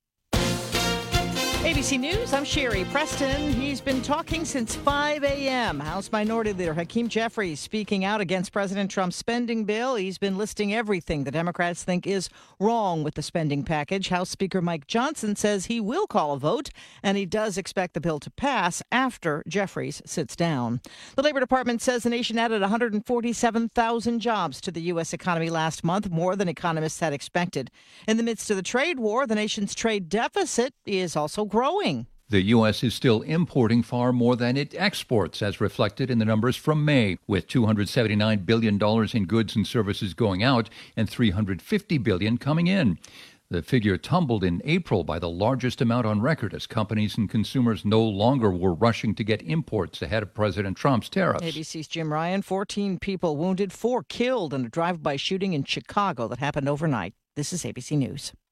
A B C News, I'm Sherry Preston. He's been talking since five a.m. House Minority Leader Hakeem Jeffries speaking out against President Trump's spending bill. He's been listing everything the Democrats think is wrong with the spending package. House Speaker Mike Johnson says he will call a vote, and he does expect the bill to pass after Jeffries sits down. The Labor Department says the nation added one hundred forty-seven thousand jobs to the U S economy last month, more than economists had expected. In the midst of the trade war, the nation's trade deficit is also growing. The U S is still importing far more than it exports, as reflected in the numbers from May, with two hundred seventy-nine billion dollars in goods and services going out and three hundred fifty billion dollars coming in. The figure tumbled in April by the largest amount on record, as companies and consumers no longer were rushing to get imports ahead of President Trump's tariffs. A B C's Jim Ryan, fourteen people wounded, four killed in a drive-by shooting in Chicago that happened overnight. This is A B C News.